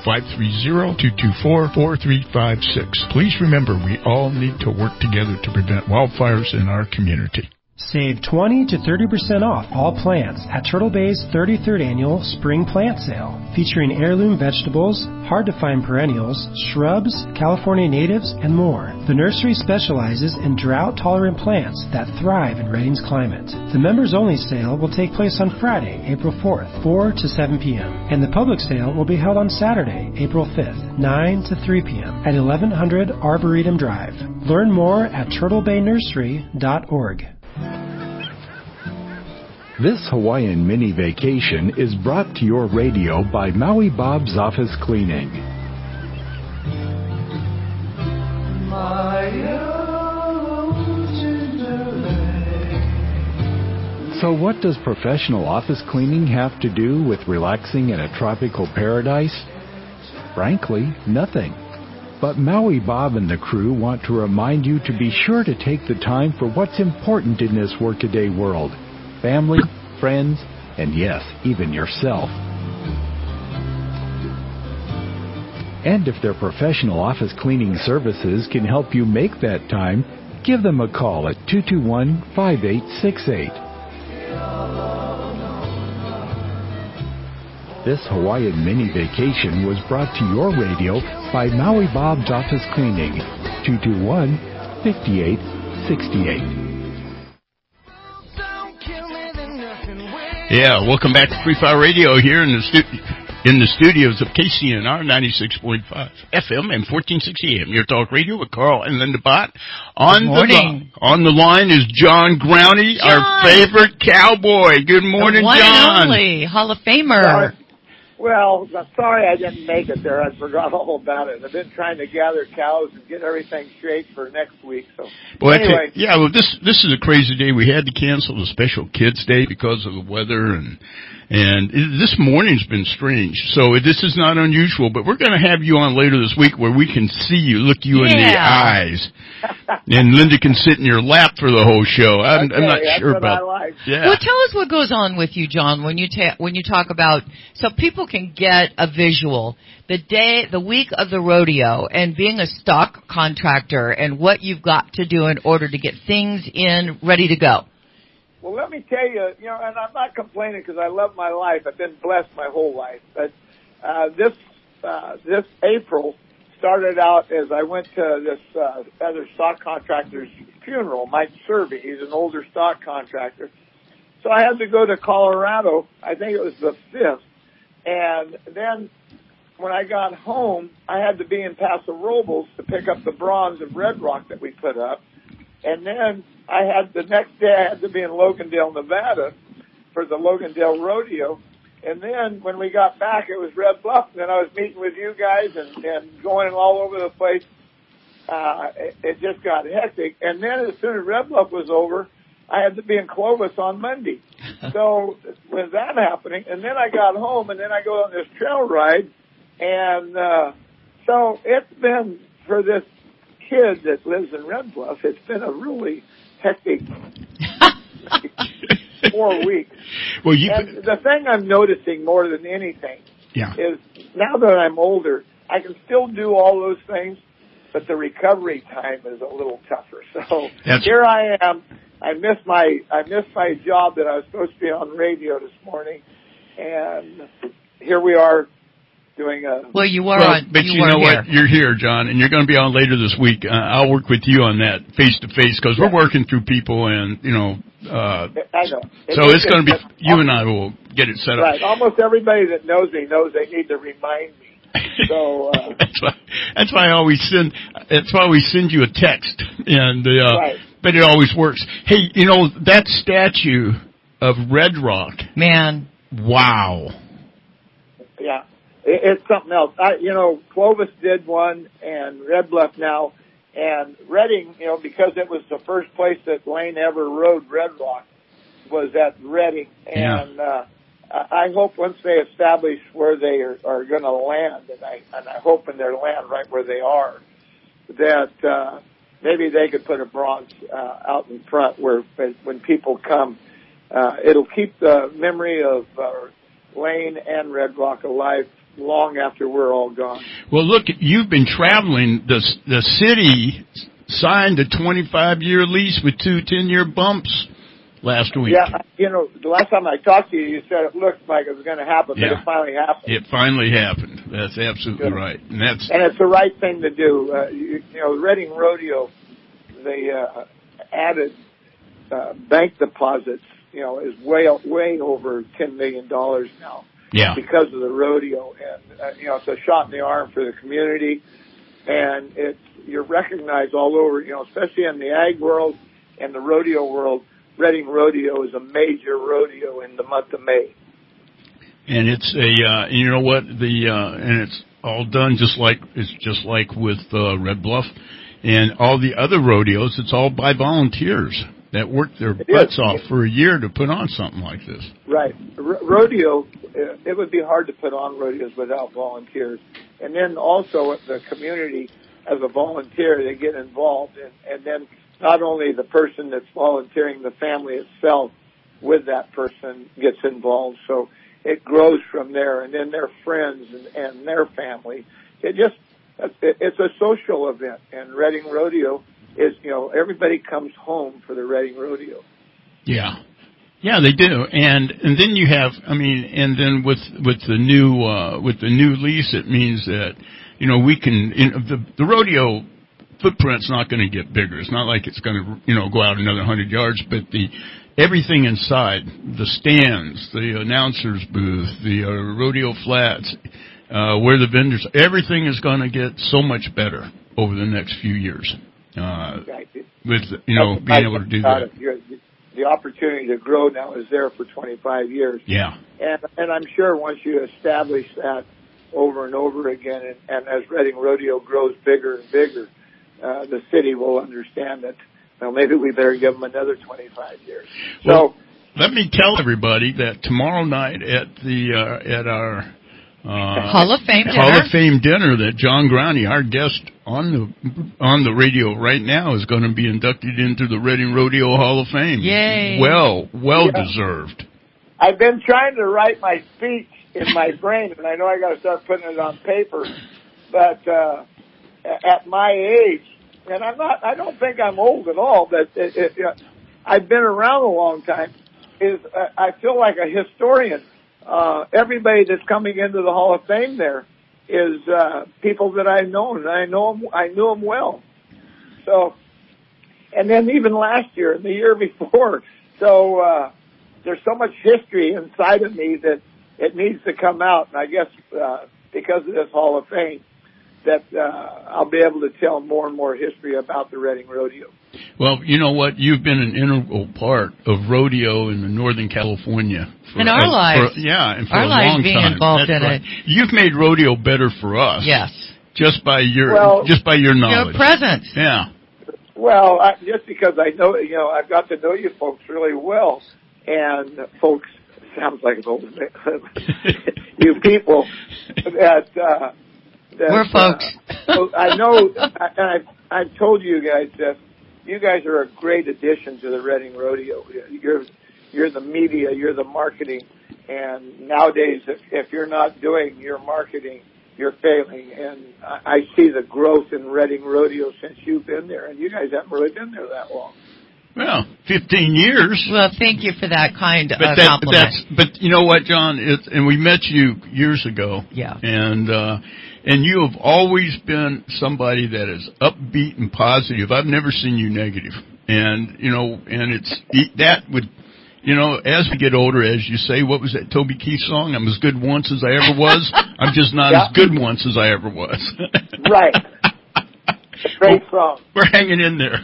530-224-4356. Please remember, we all need to work together to prevent wildfires in our community. Save 20 to 30% off all plants at Turtle Bay's 33rd Annual Spring Plant Sale, featuring heirloom vegetables, hard-to-find perennials, shrubs, California natives, and more. The nursery specializes in drought-tolerant plants that thrive in Reading's climate. The members-only sale will take place on Friday, April 4th, 4 to 7 p.m., and the public sale will be held on Saturday, April 5th, 9 to 3 p.m. at 1100 Arboretum Drive. Learn more at turtlebaynursery.org. This Hawaiian mini vacation is brought to your radio by Maui Bob's Office Cleaning. So what does professional office cleaning have to do with relaxing in a tropical paradise? Frankly, nothing. But Maui Bob and the crew want to remind you to be sure to take the time for what's important in this workaday world. Family, friends, and yes, even yourself. And if their professional office cleaning services can help you make that time, give them a call at 221-5868. This Hawaiian mini vacation was brought to your radio by Maui Bob's Office Cleaning, 221-5868. Yeah, welcome back to Free Fire Radio here in the studios of KCNR 96.5 FM and 1460 AM. Your talk radio with Carl and Linda Bott. On the line is John Growney, our favorite cowboy. Good morning, the one John. And only Hall of Famer. Sorry. Well, I'm sorry I didn't make it there. I forgot all about it. I've been trying to gather cows and get everything straight for next week. So, anyway. This is a crazy day. We had to cancel the special Kids Day because of the weather, and this morning's been strange. So this is not unusual, but we're going to have you on later this week where we can see you, look you in the eyes, and Linda can sit in your lap for the whole show. I'm not sure about. Yeah. Well, tell us what goes on with you, John, when you talk about, so people can get a visual, the week of the rodeo and being a stock contractor and what you've got to do in order to get things in ready to go. Well, let me tell you, and I'm not complaining because I love my life. I've been blessed my whole life. But this April started out as I went to this other stock contractor's funeral, Mike Serby. He's an older stock contractor. So I had to go to Colorado. I think it was the 5th. And then when I got home, I had to be in Paso Robles to pick up the bronze of Red Rock that we put up. And then the next day I had to be in Logandale, Nevada for the Logandale Rodeo. And then when we got back, it was Red Bluff. And then I was meeting with you guys and going all over the place. It just got hectic. And then as soon as Red Bluff was over, I had to be in Clovis on Monday. So with that happening, and then I got home, and then I go on this trail ride. And so it's been, for this kid that lives in Red Bluff, it's been a really hectic 4 weeks. Well, and the thing I'm noticing more than anything is now that I'm older, I can still do all those things, but the recovery time is a little tougher. So here I am. I missed my job that I was supposed to be on radio this morning, and here we are. Well, you are on. But you know what? You're here, John, and you're going to be on later this week. I'll work with you on that face to face because we're working through people, and I know. So it's going to be you and I will get it set up. Right. Almost everybody that knows me knows they need to remind me. So that's why I always send. That's why we send you a text, and but it always works. Hey, that statue of Red Rock, man. Wow. Yeah. It's something else. Clovis did one and Red Bluff now, and Redding, because it was the first place that Lane ever rode Red Rock was at Redding. And, I hope once they establish where they are going to land, and I hope in their land right where they are, that, maybe they could put a bronze, out in front where when people come, it'll keep the memory of, Lane and Red Rock alive long after we're all gone. Well, look, you've been traveling. The city signed a 25-year lease with 2 10-year bumps last week. Yeah, the last time I talked to you said it looked like it was going to happen, but it finally happened. It finally happened. That's absolutely right. And it's the right thing to do. Redding Rodeo, they added bank deposits, is way over $10 million now. Yeah. Because of the rodeo, and it's a shot in the arm for the community, and you're recognized all over, especially in the ag world and the rodeo world, Reading Rodeo is a major rodeo in the month of May. And it's you know what, and it's all done just like with Red Bluff and all the other rodeos. It's all by volunteers that work their butts off for a year to put on something like this. Right. Rodeo, it would be hard to put on rodeos without volunteers. And then also the community, as a volunteer, they get involved. And then not only the person that's volunteering, the family itself with that person gets involved. So it grows from there. And then their friends and their family. It's a social event. And Reading Rodeo is, everybody comes home for the Reading Rodeo. Yeah. Yeah, they do. And then you have, and then with the new lease, it means that, we can, the rodeo footprint's not going to get bigger. It's not like it's going to, go out another 100 yards, but everything inside, the stands, the announcer's booth, the rodeo flats, where the vendors, everything is going to get so much better over the next few years. With, being able to do that. The opportunity to grow now is there for 25 years. Yeah. And I'm sure once you establish that over and over again, and as Reading Rodeo grows bigger and bigger, the city will understand that, maybe we better give them another 25 years. Well, let me tell everybody that tomorrow night at our Hall of Fame dinner that John Growney, our guest on the radio right now, is going to be inducted into the Reading Rodeo Hall of Fame. Yay! Well deserved. I've been trying to write my speech in my brain, and I know I got to start putting it on paper. But at my age, and I don't think I'm old at all, but I've been around a long time. I feel like a historian. Everybody that's coming into the Hall of Fame there is people that I've known, and I knew them well. So, and then even last year and the year before. So there's so much history inside of me that it needs to come out. And I guess because of this Hall of Fame, that I'll be able to tell more and more history about the Reading Rodeo. Well, you know what? You've been an integral part of rodeo in Northern California. In our lives. And for our a lives long being time. involved in right. it. You've made rodeo better for us. Yes. Just by your knowledge. Your presence. Yeah. Well, just because I know, I've got to know you folks really well, and folks sounds like an old man. You people that we're folks. I know, and I've told you guys that you guys are a great addition to the Reading Rodeo. You're the media, you're the marketing, and nowadays if you're not doing your marketing, you're failing. And I see the growth in Reading Rodeo since you've been there, and you guys haven't really been there that long. Well, 15 years. Well, thank you for that kind compliment. But you know what, John? And we met you years ago. Yeah. And you have always been somebody that is upbeat and positive. I've never seen you negative. And it's that would, as we get older, as you say, what was that Toby Keith song? I'm as good once as I ever was. I'm just not as good once as I ever was. Right. Great song. We're hanging in there.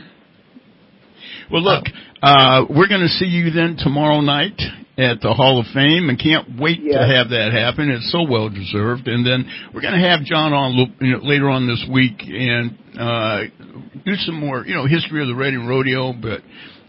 Well, look, we're going to see you then tomorrow night at the Hall of Fame, and can't wait to have that happen. It's so well deserved. And then we're going to have John on later on this week and do some more, history of the Reading Rodeo. But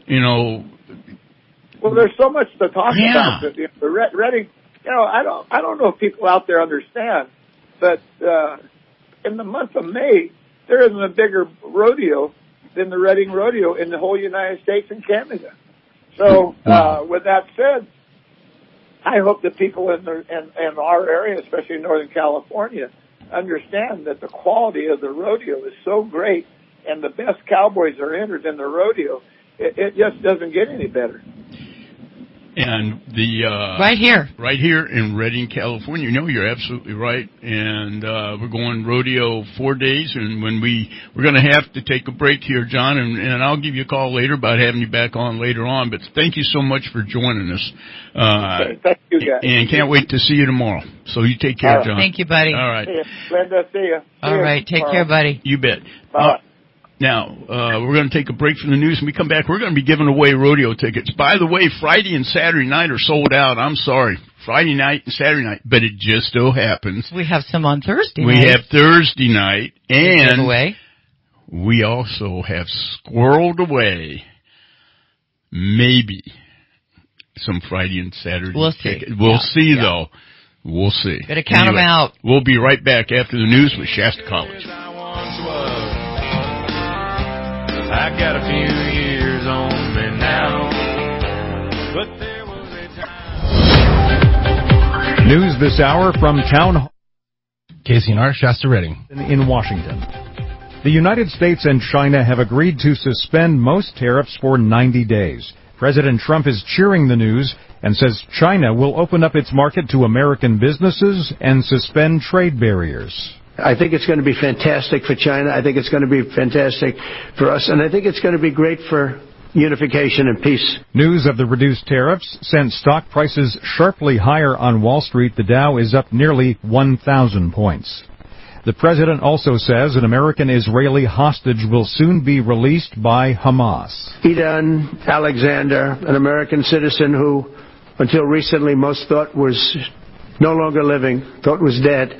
well, there's so much to talk about. The Reading, I don't know if people out there understand, but in the month of May, there isn't a bigger rodeo than the Reading Rodeo in the whole United States and Canada. So, with that said, I hope that people in our area, especially in Northern California, understand that the quality of the rodeo is so great, and the best cowboys are entered in the rodeo. It just doesn't get any better. And right here in Redding, California. You're absolutely right. And we're going rodeo 4 days, and when we're going to have to take a break here, John, and I'll give you a call later about having you back on later on. But thank you so much for joining us. Okay, thank you, guys. And can't wait to see you tomorrow. So you take care, John. Thank you, buddy. All right. See you. Linda, see you. All right, take care, buddy. You bet. Bye. Now, we're going to take a break from the news. When we come back, we're going to be giving away rodeo tickets. By the way, Friday and Saturday night are sold out. I'm sorry. Friday night and Saturday night, but it just so happens. We have some on Thursday night. We have Thursday night, and giveaway. We also have squirreled away maybe some Friday and Saturday tickets. We'll see, though. We'll see. Gotta count them out. We'll be right back after the news with Shasta College. I got a few years on me now, but there was a time. News this hour from Town Hall. KCNR, Shasta Redding. In Washington. The United States and China have agreed to suspend most tariffs for 90 days. President Trump is cheering the news and says China will open up its market to American businesses and suspend trade barriers. I think it's going to be fantastic for China. I think it's going to be fantastic for us. And I think it's going to be great for unification and peace. News of the reduced tariffs sent stock prices sharply higher on Wall Street. The Dow is up nearly 1,000 points. The president also says an American-Israeli hostage will soon be released by Hamas. Idan Alexander, an American citizen who, until recently, most thought was no longer living, thought was dead,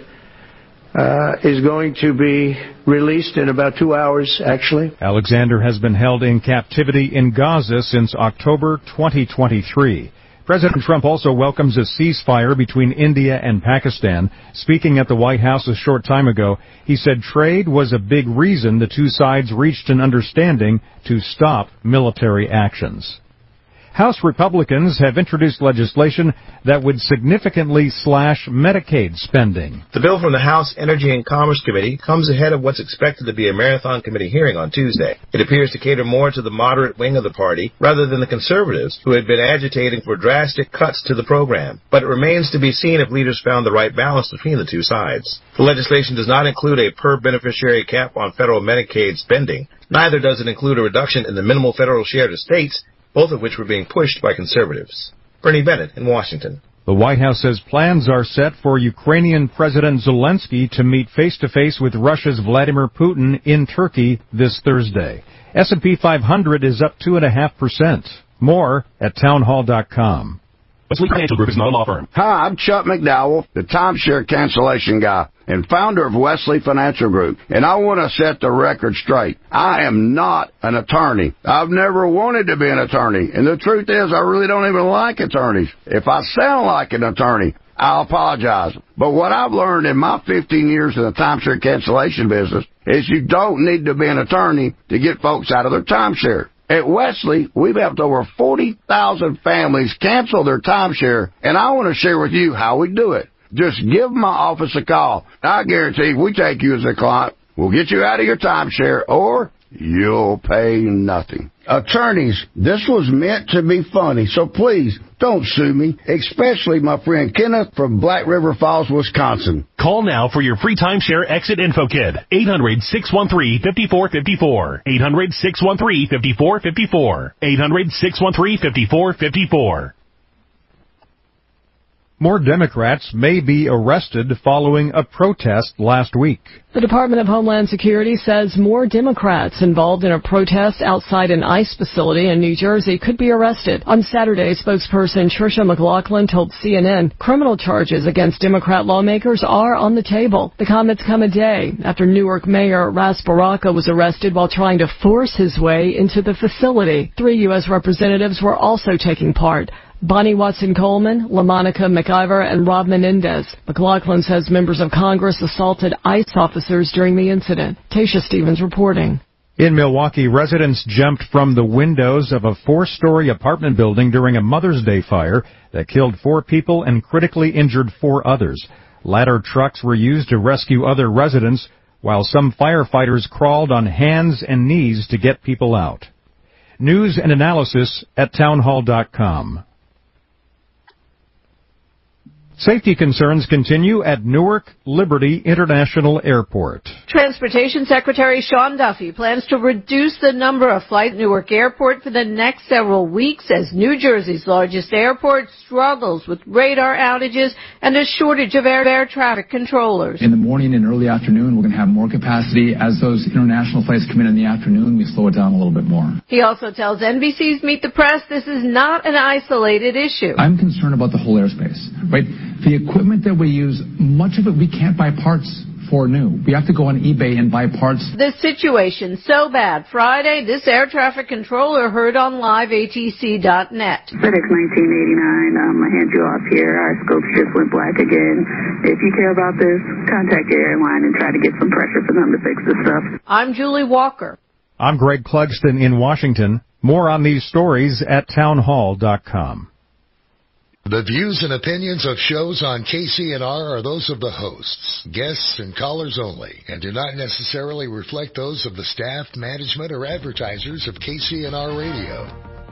is going to be released in about 2 hours, actually. Alexander has been held in captivity in Gaza since October 2023. President Trump also welcomes a ceasefire between India and Pakistan. Speaking at the White House a short time ago, he said trade was a big reason the two sides reached an understanding to stop military actions. House Republicans have introduced legislation that would significantly slash Medicaid spending. The bill from the House Energy and Commerce Committee comes ahead of what's expected to be a marathon committee hearing on Tuesday. It appears to cater more to the moderate wing of the party rather than the conservatives who had been agitating for drastic cuts to the program. But it remains to be seen if leaders found the right balance between the two sides. The legislation does not include a per-beneficiary cap on federal Medicaid spending. Neither does it include a reduction in the minimal federal share to states, both of which were being pushed by conservatives. Bernie Bennett in Washington. The White House says plans are set for Ukrainian President Zelensky to meet face-to-face with Russia's Vladimir Putin in Turkey this Thursday. S&P 500 is up 2.5%. More at townhall.com. Wesley Financial Group is not a law firm. Hi, I'm Chuck McDowell, the timeshare cancellation guy and founder of Wesley Financial Group. And I want to set the record straight. I am not an attorney. I've never wanted to be an attorney. And the truth is, I really don't even like attorneys. If I sound like an attorney, I'll apologize. But what I've learned in my 15 years in the timeshare cancellation business is you don't need to be an attorney to get folks out of their timeshare. At Wesley, we've helped over 40,000 families cancel their timeshare, and I want to share with you how we do it. Just give my office a call. I guarantee if we take you as a client, we'll get you out of your timeshare, or you'll pay nothing. Attorneys, this was meant to be funny, so please don't sue me, especially my friend Kenneth from Black River Falls, Wisconsin. Call now for your free timeshare exit info kit. 800-613-5454. 800-613-5454. 800-613-5454. More Democrats may be arrested following a protest last week. The Department of Homeland Security says more Democrats involved in a protest outside an ICE facility in New Jersey could be arrested. On Saturday, spokesperson Tricia McLaughlin told CNN criminal charges against Democrat lawmakers are on the table. The comments come a day after Newark Mayor Ras Baraka was arrested while trying to force his way into the facility. 3 U.S. representatives were also taking part. Bonnie Watson-Coleman, LaMonica McIver, and Rob Menendez. McLaughlin says members of Congress assaulted ICE officers during the incident. Tasha Stevens reporting. In Milwaukee, residents jumped from the windows of a 4-story apartment building during a Mother's Day fire that killed 4 people and critically injured 4 others. Ladder trucks were used to rescue other residents, while some firefighters crawled on hands and knees to get people out. News and analysis at townhall.com. Safety concerns continue at Newark Liberty International Airport. Transportation Secretary Sean Duffy plans to reduce the number of flights at Newark Airport for the next several weeks as New Jersey's largest airport struggles with radar outages and a shortage of air traffic controllers. In the morning and early afternoon, we're going to have more capacity. As those international flights come in the afternoon, we slow it down a little bit more. He also tells NBC's Meet the Press this is not an isolated issue. I'm concerned about the whole airspace, right? The equipment that we use, much of it we can't buy parts for new. We have to go on eBay and buy parts. The situation so bad. Friday, this air traffic controller heard on liveatc.net. FedEx 1989, I hand you off here. Our scopes just went black again. If you care about this, contact your airline and try to get some pressure for them to fix this stuff. I'm Julie Walker. I'm Greg Clugston in Washington. More on these stories at townhall.com. The views and opinions of shows on KCNR are those of the hosts, guests, and callers only, and do not necessarily reflect those of the staff, management, or advertisers of KCNR Radio.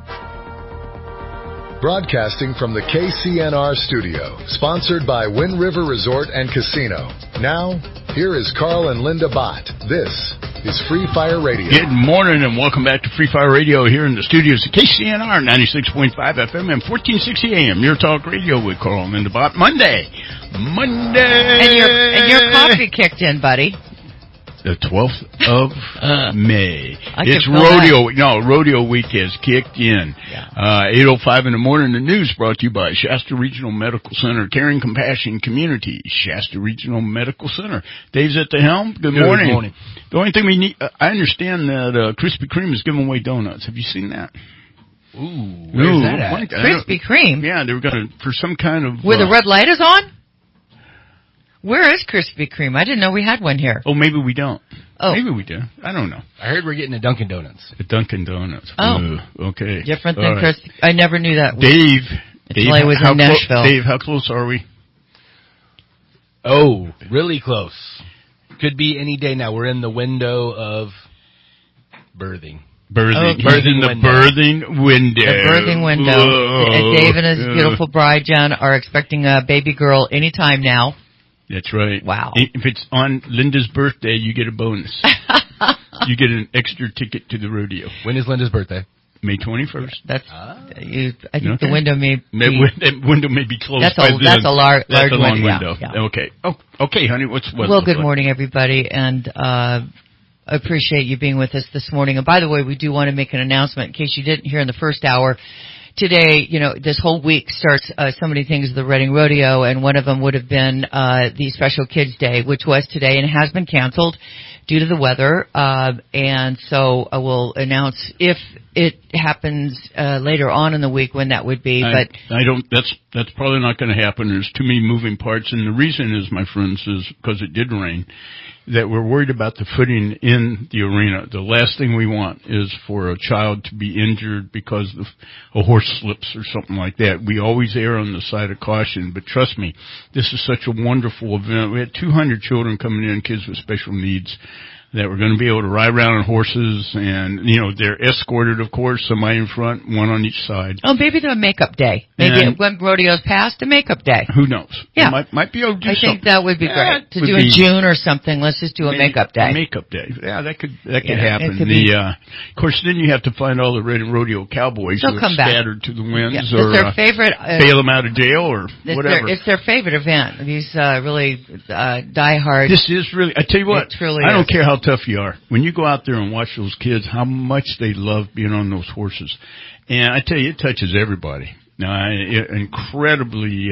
Broadcasting from the KCNR studio, sponsored by Wind River Resort and Casino. Now, here is Carl and Linda Bott. This is Free Fire Radio. Good morning and welcome back to Free Fire Radio here in the studios of KCNR 96.5 FM and 1460 AM. Your talk radio with Carl and Linda Bott. Monday. And your coffee kicked in, buddy. The 12th of May. It's rodeo week has kicked in. 8:05 in the morning. The news brought to you by Shasta Regional Medical Center, caring, compassion, community. Shasta Regional Medical Center. Dave's at the helm. Good morning. Good morning. The only thing we need, I understand that Krispy Kreme is giving away donuts. Have you seen that? Ooh, where's that at? Krispy Kreme? Yeah, they were going to, for some kind of... Where the red light is on? Where is Krispy Kreme? I didn't know we had one here. Oh, maybe we don't. Oh. Maybe we do. I don't know. I heard we're getting a Dunkin' Donuts. A Dunkin' Donuts. Oh. Okay. Different than Krispy. I never knew that. Dave, I was in Nashville. Dave, how close are we? Oh, really close. Could be any day now. We're in the window of birthing. Birthing Okay. the birthing window. The birthing window. Whoa. Dave and his beautiful bride, Jen, are expecting a baby girl anytime now. That's right. Wow. If it's on Linda's birthday, you get a bonus. You get an extra ticket to the rodeo. When is Linda's birthday? May 21st. That's I think the window may window may be closed. That's by a large that's a long window. window. Yeah. Okay. Oh, okay, honey. What's well? Good morning, everybody, and I appreciate you being with us this morning. And by the way, we do want to make an announcement in case you didn't hear in the first hour. Today, this whole week starts so many things at the Reading Rodeo, and one of them would have been the Special Kids Day, which was today and has been canceled due to the weather. And so I will announce if it happens later on in the week when that would be. But I don't. That's probably not going to happen. There's too many moving parts, and the reason is, my friends, is because it did rain. That we're worried about the footing in the arena. The last thing we want is for a child to be injured because a horse slips or something like that. We always err on the side of caution, but trust me, this is such a wonderful event. We had 200 children coming in, kids with special needs, that were going to be able to ride around on horses, and, they're escorted, of course, somebody in front, one on each side. Oh, maybe the makeup day. Maybe when rodeo's passed, a makeup day. Who knows? Yeah. Might be able to do something. I think that would be great. To do in June or something, let's just do a makeup day. A makeup day. Yeah, that could happen. Of course, then you have to find all the Reading Rodeo cowboys who are scattered to the winds, or their favorite, bail them out of jail, or whatever. It's their favorite event. These really diehard. This is really, I tell you what, I don't care how tough you are. When you go out there and watch those kids, how much they love being on those horses. And I tell you, it touches everybody. Now, an incredibly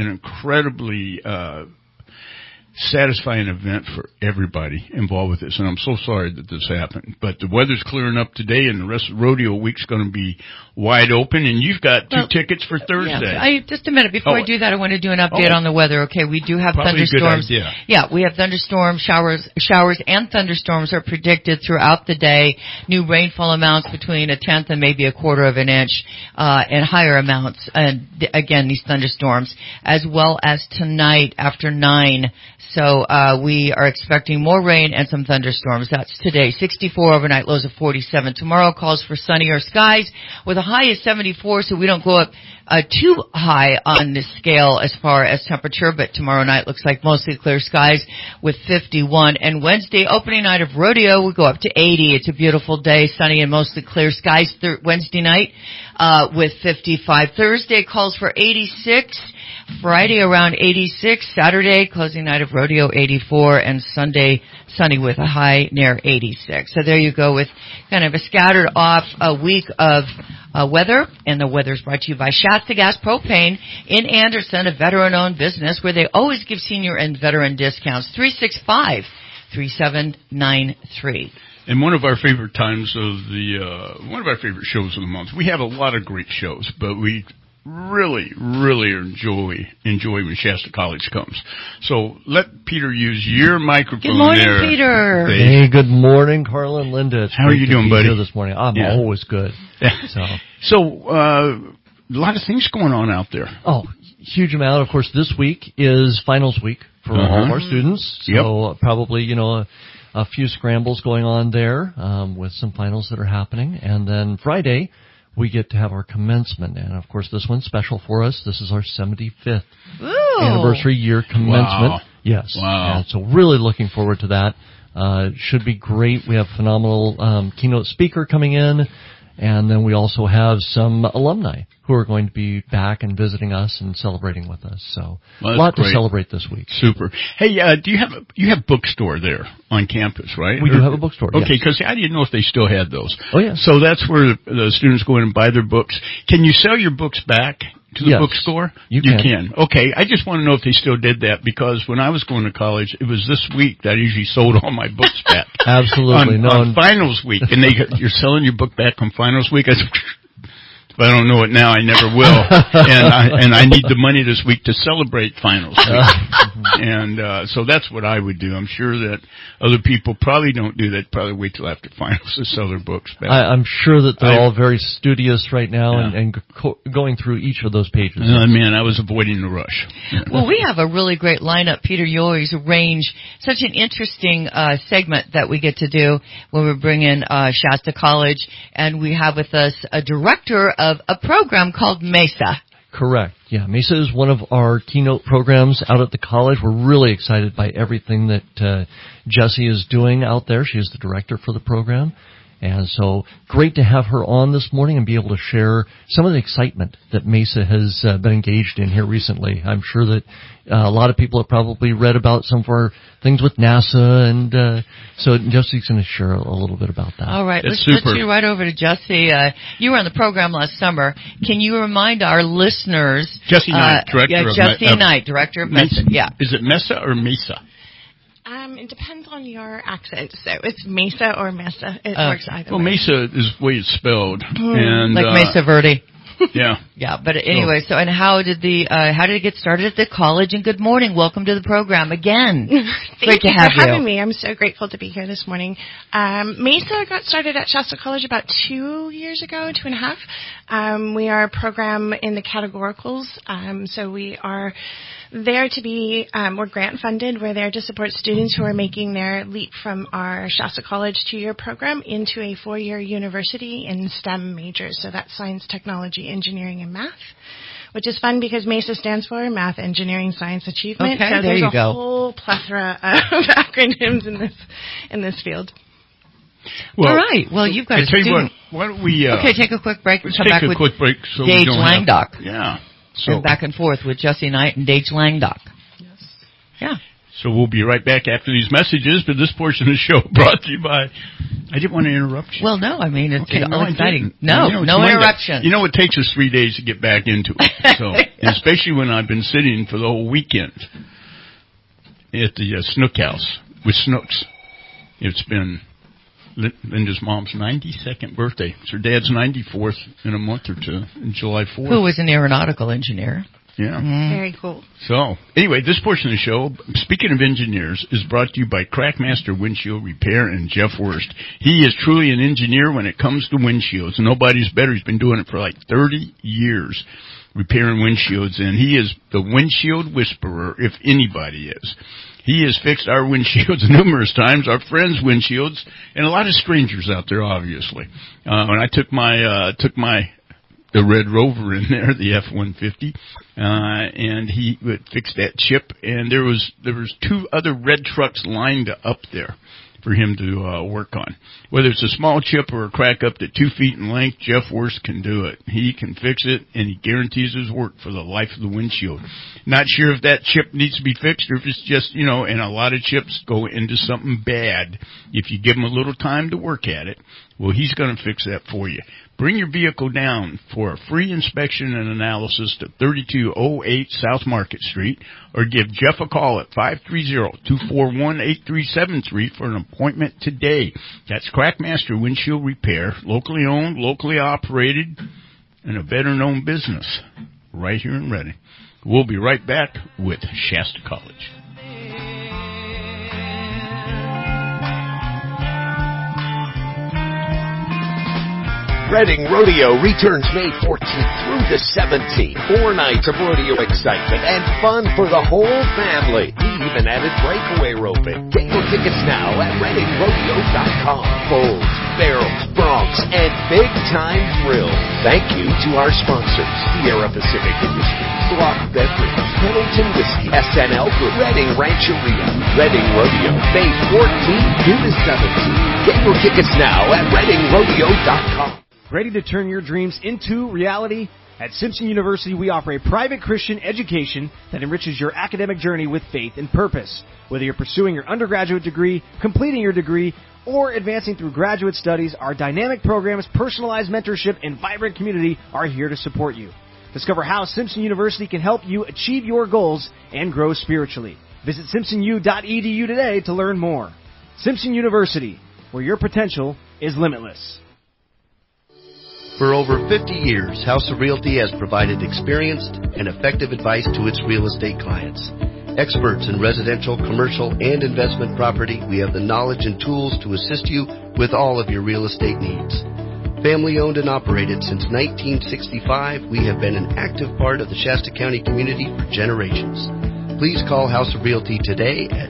satisfying event for everybody involved with this, and I'm so sorry that this happened. But the weather's clearing up today, and the rest of the rodeo week's going to be wide open, and you've got two tickets for Thursday. Yeah, just a minute. Before I do that, I want to do an update on the weather, okay? We do have thunderstorms. A good idea. Yeah, we have thunderstorms, showers and thunderstorms are predicted throughout the day. New rainfall amounts between 1/10 and maybe 1/4 of an inch, and higher amounts, again, these thunderstorms, as well as tonight after 9, So we are expecting more rain and some thunderstorms. That's today. 64 overnight, lows of 47. Tomorrow calls for sunnier skies with a high of 74, so we don't go up too high on the scale as far as temperature, but tomorrow night looks like mostly clear skies with 51. And Wednesday, opening night of rodeo, we go up to 80. It's a beautiful day, sunny and mostly clear skies Wednesday night with 55. Thursday calls for 86. Friday around 86. Saturday, closing night of rodeo, 84. And Sunday, sunny with a high near 86. So there you go with kind of a scattered off a week of weather. And the weather is brought to you by Shasta Gas Propane in Anderson, a veteran-owned business where they always give senior and veteran discounts. 365-3793. And one of our favorite times of one of our favorite shows of the month. We have a lot of great shows, but we really enjoy when Shasta College comes. So let Peter use your microphone. Good morning, there. Peter. Hey, good morning, Carla and Linda. It's How are you doing, buddy? Here this morning. I'm always good. So a lot of things going on out there. Oh, huge amount. Of course, this week is finals week for all of our students. So probably, a few scrambles going on there with some finals that are happening. And then Friday, we get to have our commencement. And, of course, this one's special for us. This is our 75th anniversary year commencement. Wow. Yes. Wow. And so really looking forward to that. Should be great. We have phenomenal keynote speaker coming in. And then we also have some alumni who are going to be back and visiting us and celebrating with us. So a lot to celebrate this week. Super. Hey, do you have bookstore there on campus, right? We do have a bookstore. Okay, because I didn't know if they still had those. Oh, yeah. So that's where the students go in and buy their books. Can you sell your books back to the bookstore? You can. Okay, I just want to know if they still did that, because when I was going to college, it was this week that I usually sold all my books back. Absolutely. On finals week. And you're selling your book back on finals week? I said, if I don't know it now, I never will. and I need the money this week to celebrate finals week. And so that's what I would do. I'm sure that other people probably don't do that. Probably wait till after finals to sell their books back. I'm sure that they're all very studious right now and going through each of those pages. Man, I was avoiding the rush. Well, we have a really great lineup. Peter, you always arrange such an interesting segment that we get to do when we bring in Shasta College, and we have with us a director of a program called MESA. Correct. Yeah, MESA is one of our keynote programs out at the college. We're really excited by everything that Jessie is doing out there. She is the director for the program. And so great to have her on this morning and be able to share some of the excitement that MESA has been engaged in here recently. I'm sure that a lot of people have probably read about some of our things with NASA, and so Jessie's going to share a little bit about that. All right, let's you right over to Jessie. You were on the program last summer. Can you remind our listeners? Jessie Knight, director of Jessie Knight, director of MESA. Yeah. Is it MESA or MESA? It depends on your accent, so it's Mesa or Mesa. It works either way. Well, Mesa is the way it's spelled. And, like Mesa Verde. Yeah. Yeah, but anyway, so and how did it get started at the college? And good morning. Welcome to the program again. Thank you for having me. I'm so grateful to be here this morning. MESA got started at Shasta College about 2 years ago, 2.5. We are a program in the categoricals, so we are there to be, we're grant funded. We're there to support students who are making their leap from our Shasta College 2-year program into a 4-year university in STEM majors. So that's science, technology, engineering, and math, which is fun because MESA stands for Math, Engineering, Science, Achievement. Okay, so there you there's go. a whole plethora of acronyms in this field. Well, all right. Well, you've got a student. Why don't we... okay, take a quick break. Let's come take back a with quick break so Gage we don't Langdock. Yeah. So and back and forth with Jessie Knight and Gage Langdock. Yes. Yeah. So we'll be right back after these messages, but this portion of the show brought to you by... I didn't want to interrupt you. Well, no, I mean, it's all exciting. No, no interruption. You know, it takes us 3 days to get back into it. So, especially when I've been sitting for the whole weekend at the Snook House with Snooks. It's been Linda's mom's 92nd birthday. It's her dad's 94th in a month or two, in July 4th. Who was an aeronautical engineer. Yeah. Very cool. So, anyway, this portion of the show, speaking of engineers, is brought to you by Crackmaster Windshield Repair and Jeff Wurst. He is truly an engineer when it comes to windshields. Nobody's better. He's been doing it for like 30 years, repairing windshields, and he is the windshield whisperer, if anybody is. He has fixed our windshields numerous times, our friends' windshields, and a lot of strangers out there, obviously. When I took the Red Rover in there, the F-150, and he would fix that chip, and there was 2 other red trucks lined up there for him to work on. Whether it's a small chip or a crack up to 2 feet in length, Jeff Worst can do it. He can fix it, and he guarantees his work for the life of the windshield. Not sure if that chip needs to be fixed or if it's just, and a lot of chips go into something bad. If you give him a little time to work at it, well, he's going to fix that for you. Bring your vehicle down for a free inspection and analysis to 3208 South Market Street, or give Jeff a call at 530-241-8373 for an appointment today. That's Crackmaster Windshield Repair, locally owned, locally operated, and a veteran-owned business right here in Reading. We'll be right back with Shasta College. Reading Rodeo returns May 14th through the 17th. 4 nights of rodeo excitement and fun for the whole family. We even added breakaway roping. Get your tickets now at ReadingRodeo.com. Bulls, barrels, broncs, and big-time thrills. Thank you to our sponsors, Sierra Pacific Industries, Block Beverage, Pendleton Whiskey, SNL Group, Reading Rancheria, Reading Rodeo, May 14th through the 17th. Get your tickets now at ReadingRodeo.com. Ready to turn your dreams into reality? At Simpson University, we offer a private Christian education that enriches your academic journey with faith and purpose. Whether you're pursuing your undergraduate degree, completing your degree, or advancing through graduate studies, our dynamic programs, personalized mentorship, and vibrant community are here to support you. Discover how Simpson University can help you achieve your goals and grow spiritually. Visit simpsonu.edu today to learn more. Simpson University, where your potential is limitless. For over 50 years, House of Realty has provided experienced and effective advice to its real estate clients. Experts in residential, commercial, and investment property, we have the knowledge and tools to assist you with all of your real estate needs. Family owned and operated since 1965, we have been an active part of the Shasta County community for generations. Please call House of Realty today at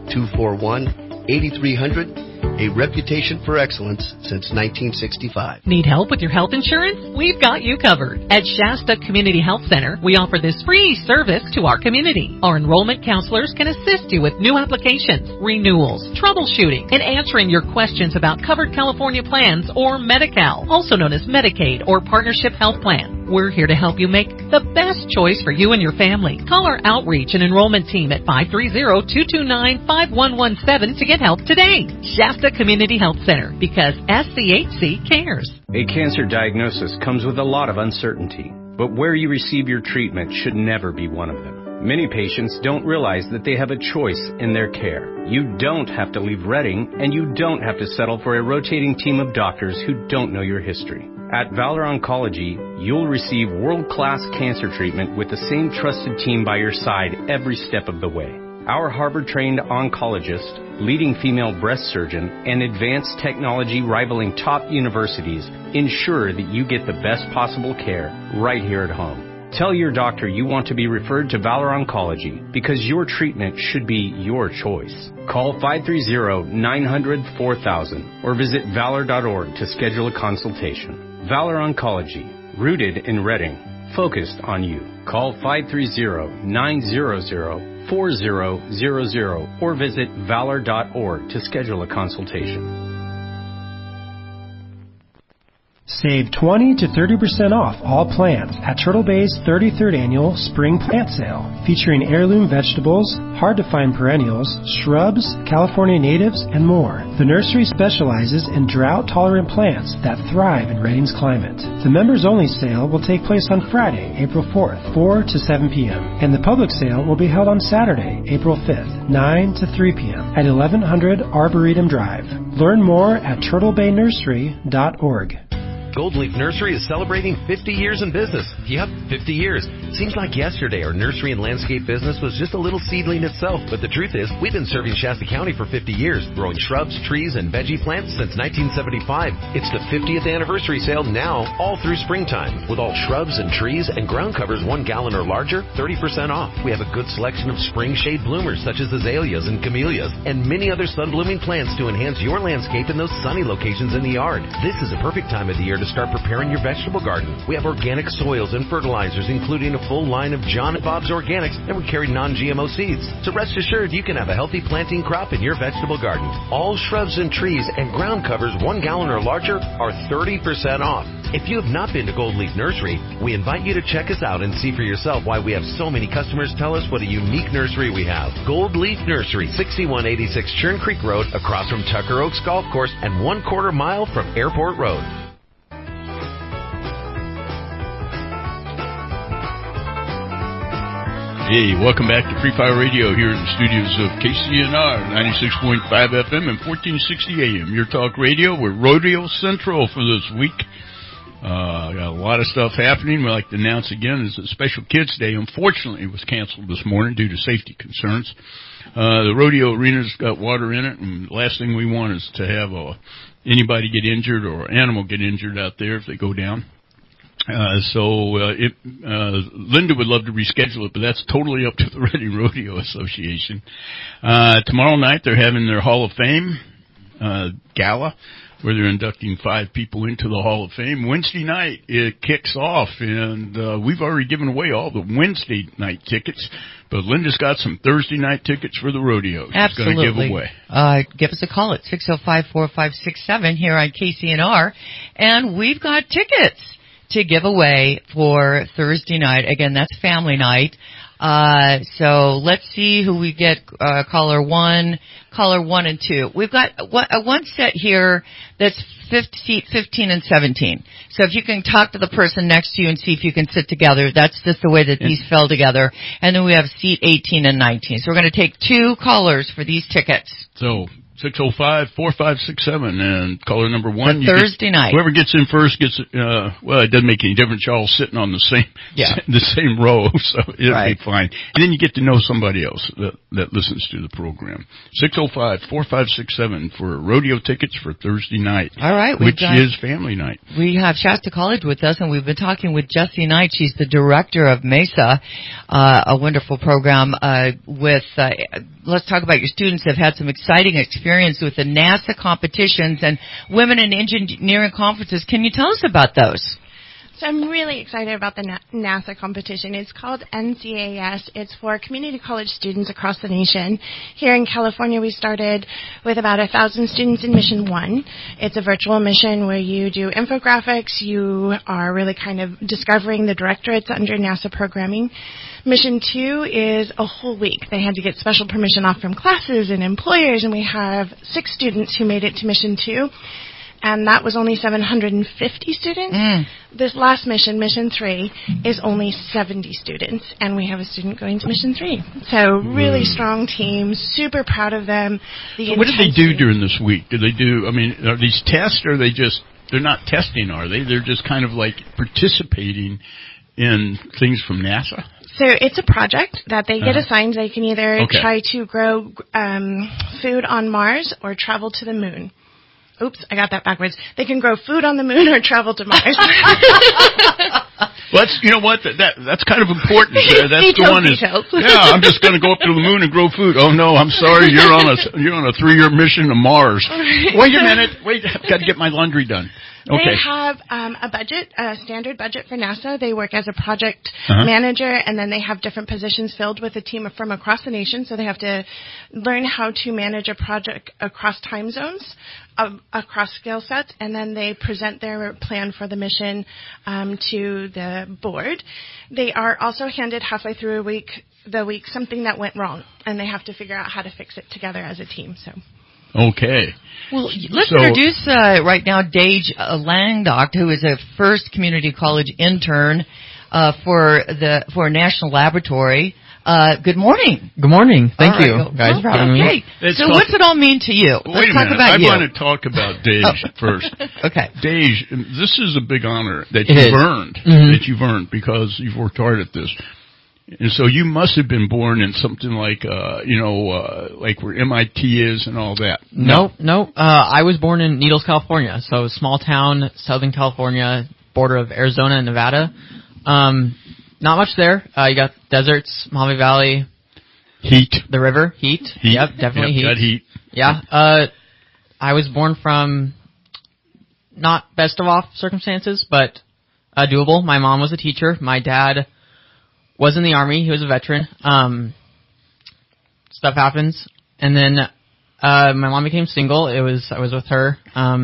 241-8300. A reputation for excellence since 1965. Need help with your health insurance? We've got you covered. At Shasta Community Health Center, we offer this free service to our community. Our enrollment counselors can assist you with new applications, renewals, troubleshooting, and answering your questions about covered California plans or Medi-Cal, also known as Medicaid or Partnership Health Plan. We're here to help you make the best choice for you and your family. Call our outreach and enrollment team at 530-229-5117 to get help today. Shasta Community Health Center, because SCHC cares. A cancer diagnosis comes with a lot of uncertainty, but where you receive your treatment should never be one of them. Many patients don't realize that they have a choice in their care. You don't have to leave Reading, and you don't have to settle for a rotating team of doctors who don't know your history. At Valor Oncology, you'll receive world-class cancer treatment with the same trusted team by your side every step of the way. Our Harvard-trained oncologist, leading female breast surgeon, and advanced technology rivaling top universities ensure that you get the best possible care right here at home. Tell your doctor you want to be referred to Valor Oncology because your treatment should be your choice. Call 530-900-4000 or visit valor.org to schedule a consultation. Valor Oncology, rooted in Reading, focused on you. Call 530-900-4000 or visit valor.org to schedule a consultation. Save 20 to 30% off all plants at Turtle Bay's 33rd Annual Spring Plant Sale, featuring heirloom vegetables, hard-to-find perennials, shrubs, California natives, and more. The nursery specializes in drought-tolerant plants that thrive in Reading's climate. The members-only sale will take place on Friday, April 4th, 4 to 7 p.m., and the public sale will be held on Saturday, April 5th, 9 to 3 p.m. at 1100 Arboretum Drive. Learn more at turtlebaynursery.org. Gold Leaf Nursery is celebrating 50 years in business. Yep, 50 years. Seems like yesterday our nursery and landscape business was just a little seedling itself, but the truth is we've been serving Shasta County for 50 years, growing shrubs, trees, and veggie plants since 1975. It's the 50th anniversary sale now, all through springtime, with all shrubs and trees and ground covers 1 gallon or larger, 30% off. We have a good selection of spring shade bloomers such as azaleas and camellias, and many other sun-blooming plants to enhance your landscape in those sunny locations in the yard. This is a perfect time of the year to start preparing your vegetable garden. We have organic soils and fertilizers, including a full line of John and Bob's Organics, and we carry non-GMO seeds. So rest assured you can have a healthy planting crop in your vegetable garden. All shrubs and trees and ground covers 1 gallon or larger are 30% off. If you have not been to Gold Leaf Nursery, we invite you to check us out and see for yourself why we have so many customers tell us what a unique nursery we have. Gold Leaf Nursery, 6186 Churn Creek Road, across from Tucker Oaks Golf Course and 1/4 mile from Airport Road. Hey, welcome back to Free Fire Radio here in the studios of KCNR, 96.5 FM and 1460 AM. Your talk radio. We're Rodeo Central for this week. Got a lot of stuff happening. We'd like to announce again, it's a special Kids Day. Unfortunately, it was canceled this morning due to safety concerns. The rodeo arena's got water in it, and the last thing we want is to have anybody get injured or animal get injured out there if they go down. Linda would love to reschedule it, but that's totally up to the Reading Rodeo Association. Tomorrow night they're having their Hall of Fame gala, where they're inducting 5 people into the Hall of Fame. Wednesday night it kicks off, and we've already given away all the Wednesday night tickets, but Linda's got some Thursday night tickets for the rodeo. She's Absolutely. going to give away. Give us a call at 605-4567 here on KCNR, and we've got tickets to give away for Thursday night. Again, that's family night. So let's see who we get. Caller 1 and 2. We've got one set here that's seat 15 and 17. So if you can talk to the person next to you and see if you can sit together, that's just the way that these fell together. And then we have seat 18 and 19. So we're going to take 2 callers for these tickets. So 605-4567 and caller number 1. Thursday night. Whoever gets in first gets, well, it doesn't make any difference. You're all sitting on the same row, so it'll be fine. And then you get to know somebody else that listens to the program. 605-4567 for rodeo tickets for Thursday night. All right. Which is family night. We have Shasta College with us, and we've been talking with Jessie Knight. She's the director of MESA, a wonderful program let's talk about your students have had some exciting experience with the NASA competitions and Women in Engineering conferences. Can you tell us about those? So I'm really excited about the NASA competition. It's called NCAS. It's for community college students across the nation. Here in California, we started with about 1,000 students in Mission 1. It's a virtual mission where you do infographics. You are really kind of discovering the directorates under NASA programming. Mission 2 is a whole week. They had to get special permission off from classes and employers, and we have 6 students who made it to Mission 2. And that was only 750 students. This last mission, Mission 3, is only 70 students, and we have a student going to Mission 3. So really strong team, super proud of them. So what did they do during this week? Are these tests, or they're not testing, are they? They're just kind of like participating in things from NASA? So it's a project that they get assigned. They can either try to grow food on Mars or travel to the moon. Oops, I got that backwards. They can grow food on the moon or travel to Mars. Well, you know what? That's kind of important. That's the one. I'm just going to go up to the moon and grow food. Oh no, I'm sorry. You're on a 3-year mission to Mars. Wait a minute. I've got to get my laundry done. Okay. They have a budget, a standard budget for NASA. They work as a project manager, and then they have different positions filled with a team from across the nation. So they have to learn how to manage a project across time zones, across skill sets, and then they present their plan for the mission to the board. They are also handed halfway through the week something that went wrong, and they have to figure out how to fix it together as a team. So. Okay. Well, let's introduce right now Dage Langdocht, who is a first community college intern for National Laboratory. Good morning. Good morning. Thank all you, right. guys, for having me. So what's it all mean to you? Let's talk about you. I want to talk about Dej first. Okay. Dej, this is a big honor that you've earned because you've worked hard at this. And so you must have been born in something like, like where MIT is and all that. No. I was born in Needles, California. So small town, Southern California, border of Arizona and Nevada. Not much there. You got deserts, Mojave Valley. Heat. The river. Heat. Yep, definitely heat. Got heat. Yeah. I was born from not best of off circumstances, but doable. My mom was a teacher. My dad was in the Army. He was a veteran. Stuff happens. And then my mom became single. I was with her.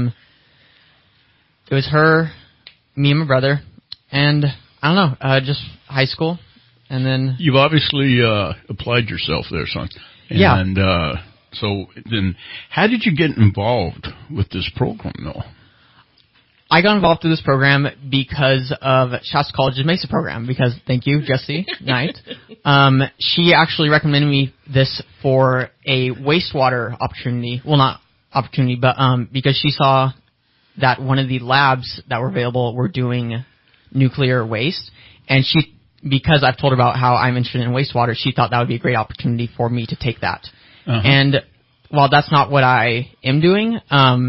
It was her, me and my brother, and I don't know, just high school, and then... You've obviously applied yourself there, son. And, so then how did you get involved with this program, though? I got involved with this program because of Shasta College's MESA program, because, thank you, Jessie Knight. She actually recommended me this for a wastewater opportunity. Well, not opportunity, but because she saw that one of the labs that were available were doing nuclear waste, and because I've told her about how I'm interested in wastewater, she thought that would be a great opportunity for me to take that. Uh-huh. And while that's not what I am doing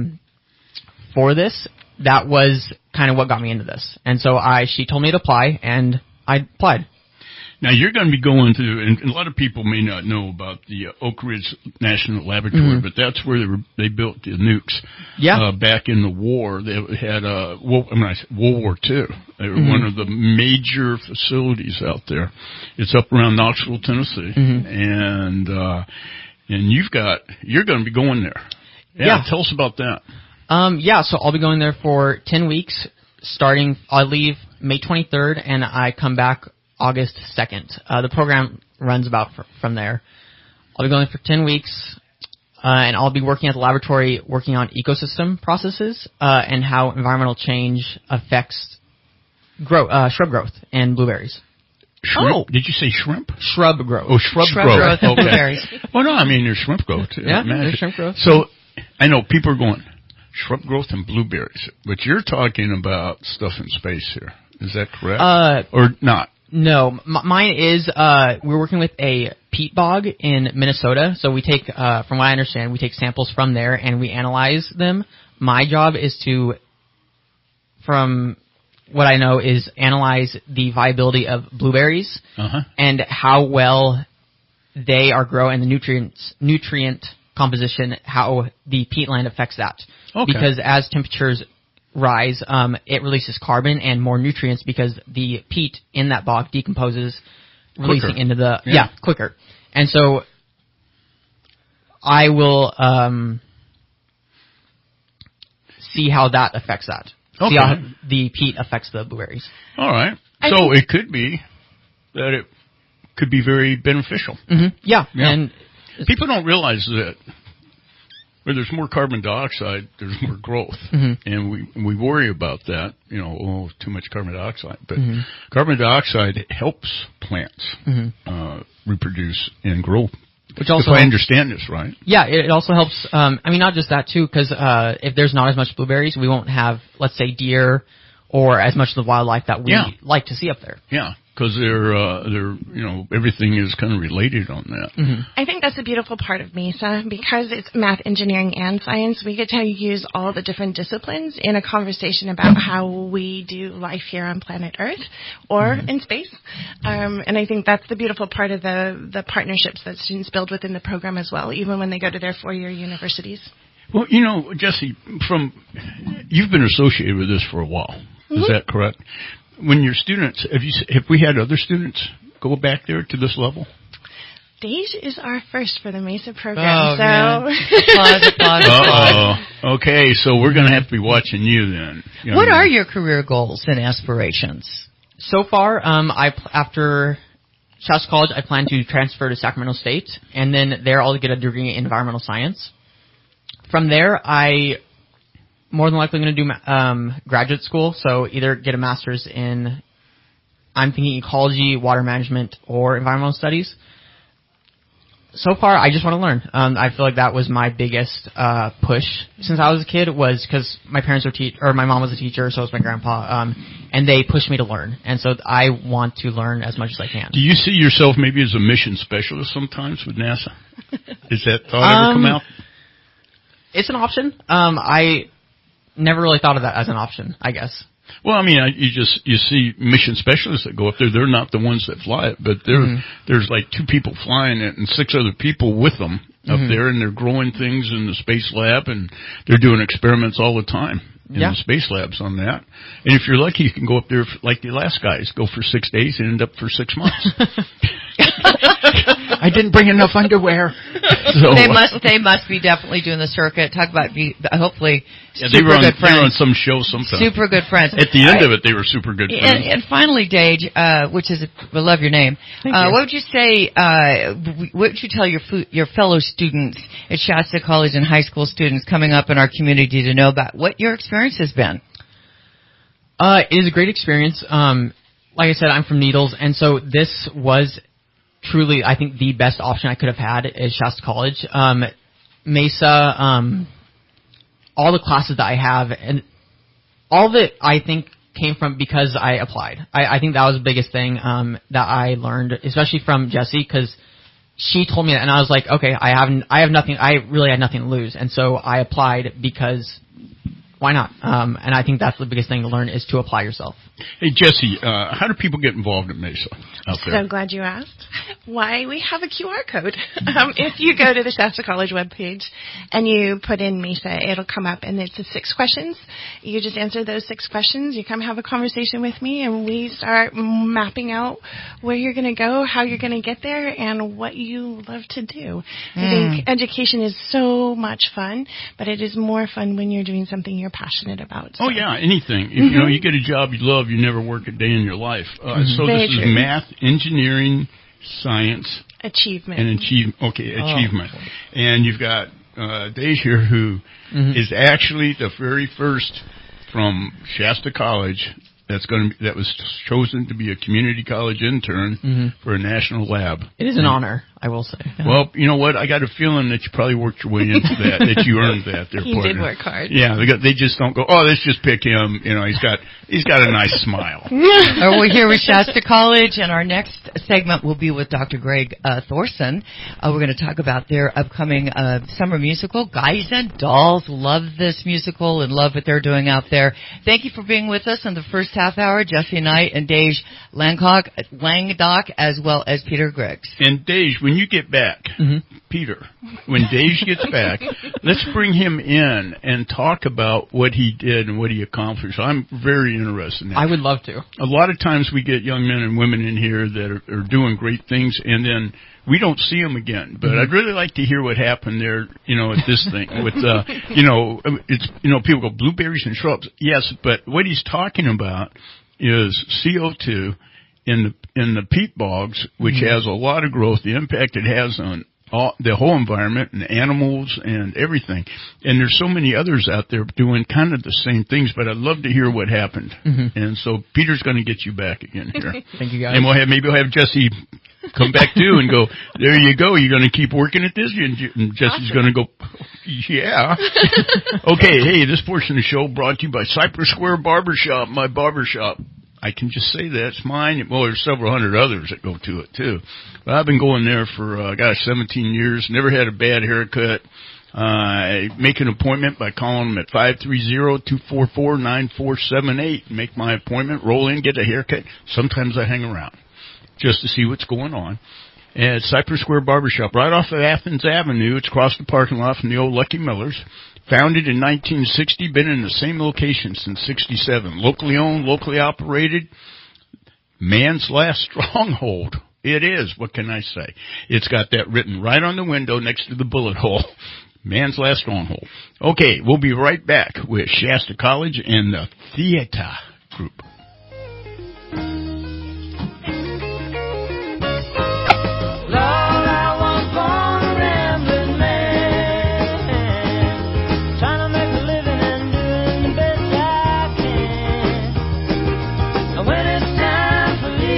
for this, that was kind of what got me into this. And so she told me to apply, and I applied. Now, you're going to be going to, and a lot of people may not know about the Oak Ridge National Laboratory, but that's where they built the nukes. Yeah. Back in the war, they had World War II. They were one of the major facilities out there. It's up around Knoxville, Tennessee, and you're going to be going there. Yeah. Tell us about that. So I'll be going there for 10 weeks. I'll leave May 23rd, and I come back August 2nd. The program runs about from there. I'll be going for 10 weeks, and I'll be working at the laboratory working on ecosystem processes and how environmental change affects shrub growth and blueberries. Shrimp? Oh. Did you say shrimp? Shrub growth. Oh, shrub growth. And blueberries. Well, no, I mean there's shrimp growth. Yeah, there's shrimp growth. So I know people are going, shrub growth and blueberries, but you're talking about stuff in space here. Is that correct? Or not? No, mine is, we're working with a peat bog in Minnesota. So we take, from what I understand, we take samples from there and we analyze them. My job is from what I know, is analyze the viability of blueberries and how well they are growing, and the nutrient composition, how the peatland affects that. Okay. Because as temperatures rise, it releases carbon and more nutrients because the peat in that bog decomposes, releasing into the quicker. And so I will see how that affects that. Okay. See how the peat affects the blueberries. All right. So it could be that it could be very beneficial. Mm-hmm. Yeah. And people don't realize that where there's more carbon dioxide, there's more growth. Mm-hmm. And we worry about that, too much carbon dioxide. But carbon dioxide helps plants reproduce and grow. Which also, if I understand this right. Yeah, it also helps, not just that too, because if there's not as much blueberries, we won't have, let's say, deer or as much of the wildlife that we like to see up there. Yeah. Because they're everything is kind of related on that. Mm-hmm. I think that's a beautiful part of MESA, because it's math, engineering, and science. We get to use all the different disciplines in a conversation about how we do life here on planet Earth or in space. And I think that's the beautiful part of the partnerships that students build within the program as well, even when they go to their 4-year universities. Well, Jessie, you've been associated with this for a while. Is that correct? When your students, have we had other students go back there to this level? Dej is our first for the MESA program. Applause. Okay, so we're going to have to be watching you then. What are your career goals and aspirations? So far, after Shasta College, I plan to transfer to Sacramento State, and then there I'll get a degree in environmental science. From there, more than likely going to do graduate school, so either get a master's in I'm thinking ecology, water management, or environmental studies. So far, I just want to learn. I feel like that was my biggest push since I was a kid, was because my parents were my mom was a teacher, so was my grandpa, and they pushed me to learn. And so I want to learn as much as I can. Do you see yourself maybe as a mission specialist sometimes with NASA? Is that thought ever come out? It's an option. I never really thought of that as an option, I guess. Well, I mean, you see mission specialists that go up there. They're not the ones that fly it, but there's like 2 people flying it and 6 other people with them up there, and they're growing things in the space lab, and they're doing experiments all the time in the space labs on that. And if you're lucky, you can go up there like the last guys, go for 6 days and end up for 6 months. I didn't bring enough underwear. So, they must be definitely doing the circuit. Talk about hopefully they were on some show sometime. Super good friends. At the end of it, they were super good friends. And finally, Dage, which is I love your name. What would you say? What would you tell your fellow students at Shasta College and high school students coming up in our community to know about what your experience has been? It is a great experience. Like I said, I'm from Needles, and so this was truly, I think, the best option I could have had at Shasta College. Mesa, all the classes that I have, and all of it, I think, came from because I applied. I think that was the biggest thing that I learned, especially from Jessie, because she told me that, and I was like, okay, I have nothing. I really had nothing to lose, and so I applied because why not? And I think that's the biggest thing to learn is to apply yourself. Hey, Jessie, how do people get involved in Mesa out there? So glad you asked. Why, we have a QR code. If you go to the Shasta College webpage and you put in Mesa, it'll come up, and it's 6 questions. You just answer those 6 questions. You come have a conversation with me, and we start mapping out where you're going to go, how you're going to get there, and what you love to do. I think education is so much fun, but it is more fun when you're doing something you're passionate about. So. Oh, yeah, anything. If, you get a job you love, you never work a day in your life. So Very this is true. math, engineering, science. Achievement. And achievement. And you've got Dage here who is actually the very first from Shasta College that was chosen to be a community college intern for a national lab. It is an honor, I will say. Well, you know what? I got a feeling that you probably worked your way into that you earned that. He partner. did work hard. Yeah, they just don't go, oh, let's just pick him. He's got a nice smile. We're here with Shasta College, and our next segment will be with Dr. Greg Thorson. We're going to talk about their upcoming summer musical, Guys and Dolls. Love this musical and love what they're doing out there. Thank you for being with us in the first half hour, Jessie Knight and Dage Langdock, as well as Peter Griggs. And Dage, when you get back, Peter, when Dage gets back, let's bring him in and talk about what he did and what he accomplished. I'm very interested in that. I would love to. A lot of times we get young men and women in here that are doing great things, and then we don't see them again. But I'd really like to hear what happened there, at this thing with, people go blueberries and shrubs. Yes, but what he's talking about is CO2 in the peat bogs, which has a lot of growth, the impact it has on the whole environment and animals and everything. And there's so many others out there doing kind of the same things, but I'd love to hear what happened. And so Peter's going to get you back again here. Thank you, guys. And maybe we'll have Jessie come back too and go, there you go, you're going to keep working at this? And Jessie's going to go, yeah. Okay, hey, this portion of the show brought to you by Cypress Square Barbershop, my barbershop. I can just say that it's mine. Well, there's several hundred others that go to it too. But I've been going there for, 17 years. Never had a bad haircut. Make an appointment by calling them at 530-244-9478. Make my appointment, roll in, get a haircut. Sometimes I hang around just to see what's going on. At Cypress Square Barbershop, right off of Athens Avenue. It's across the parking lot from the old Lucky Millers. Founded in 1960, been in the same location since 67. Locally owned, locally operated. Man's last stronghold. It is. What can I say? It's got that written right on the window next to the bullet hole. Man's last stronghold. Okay, we'll be right back with Shasta College and the Theater Group. When it's time for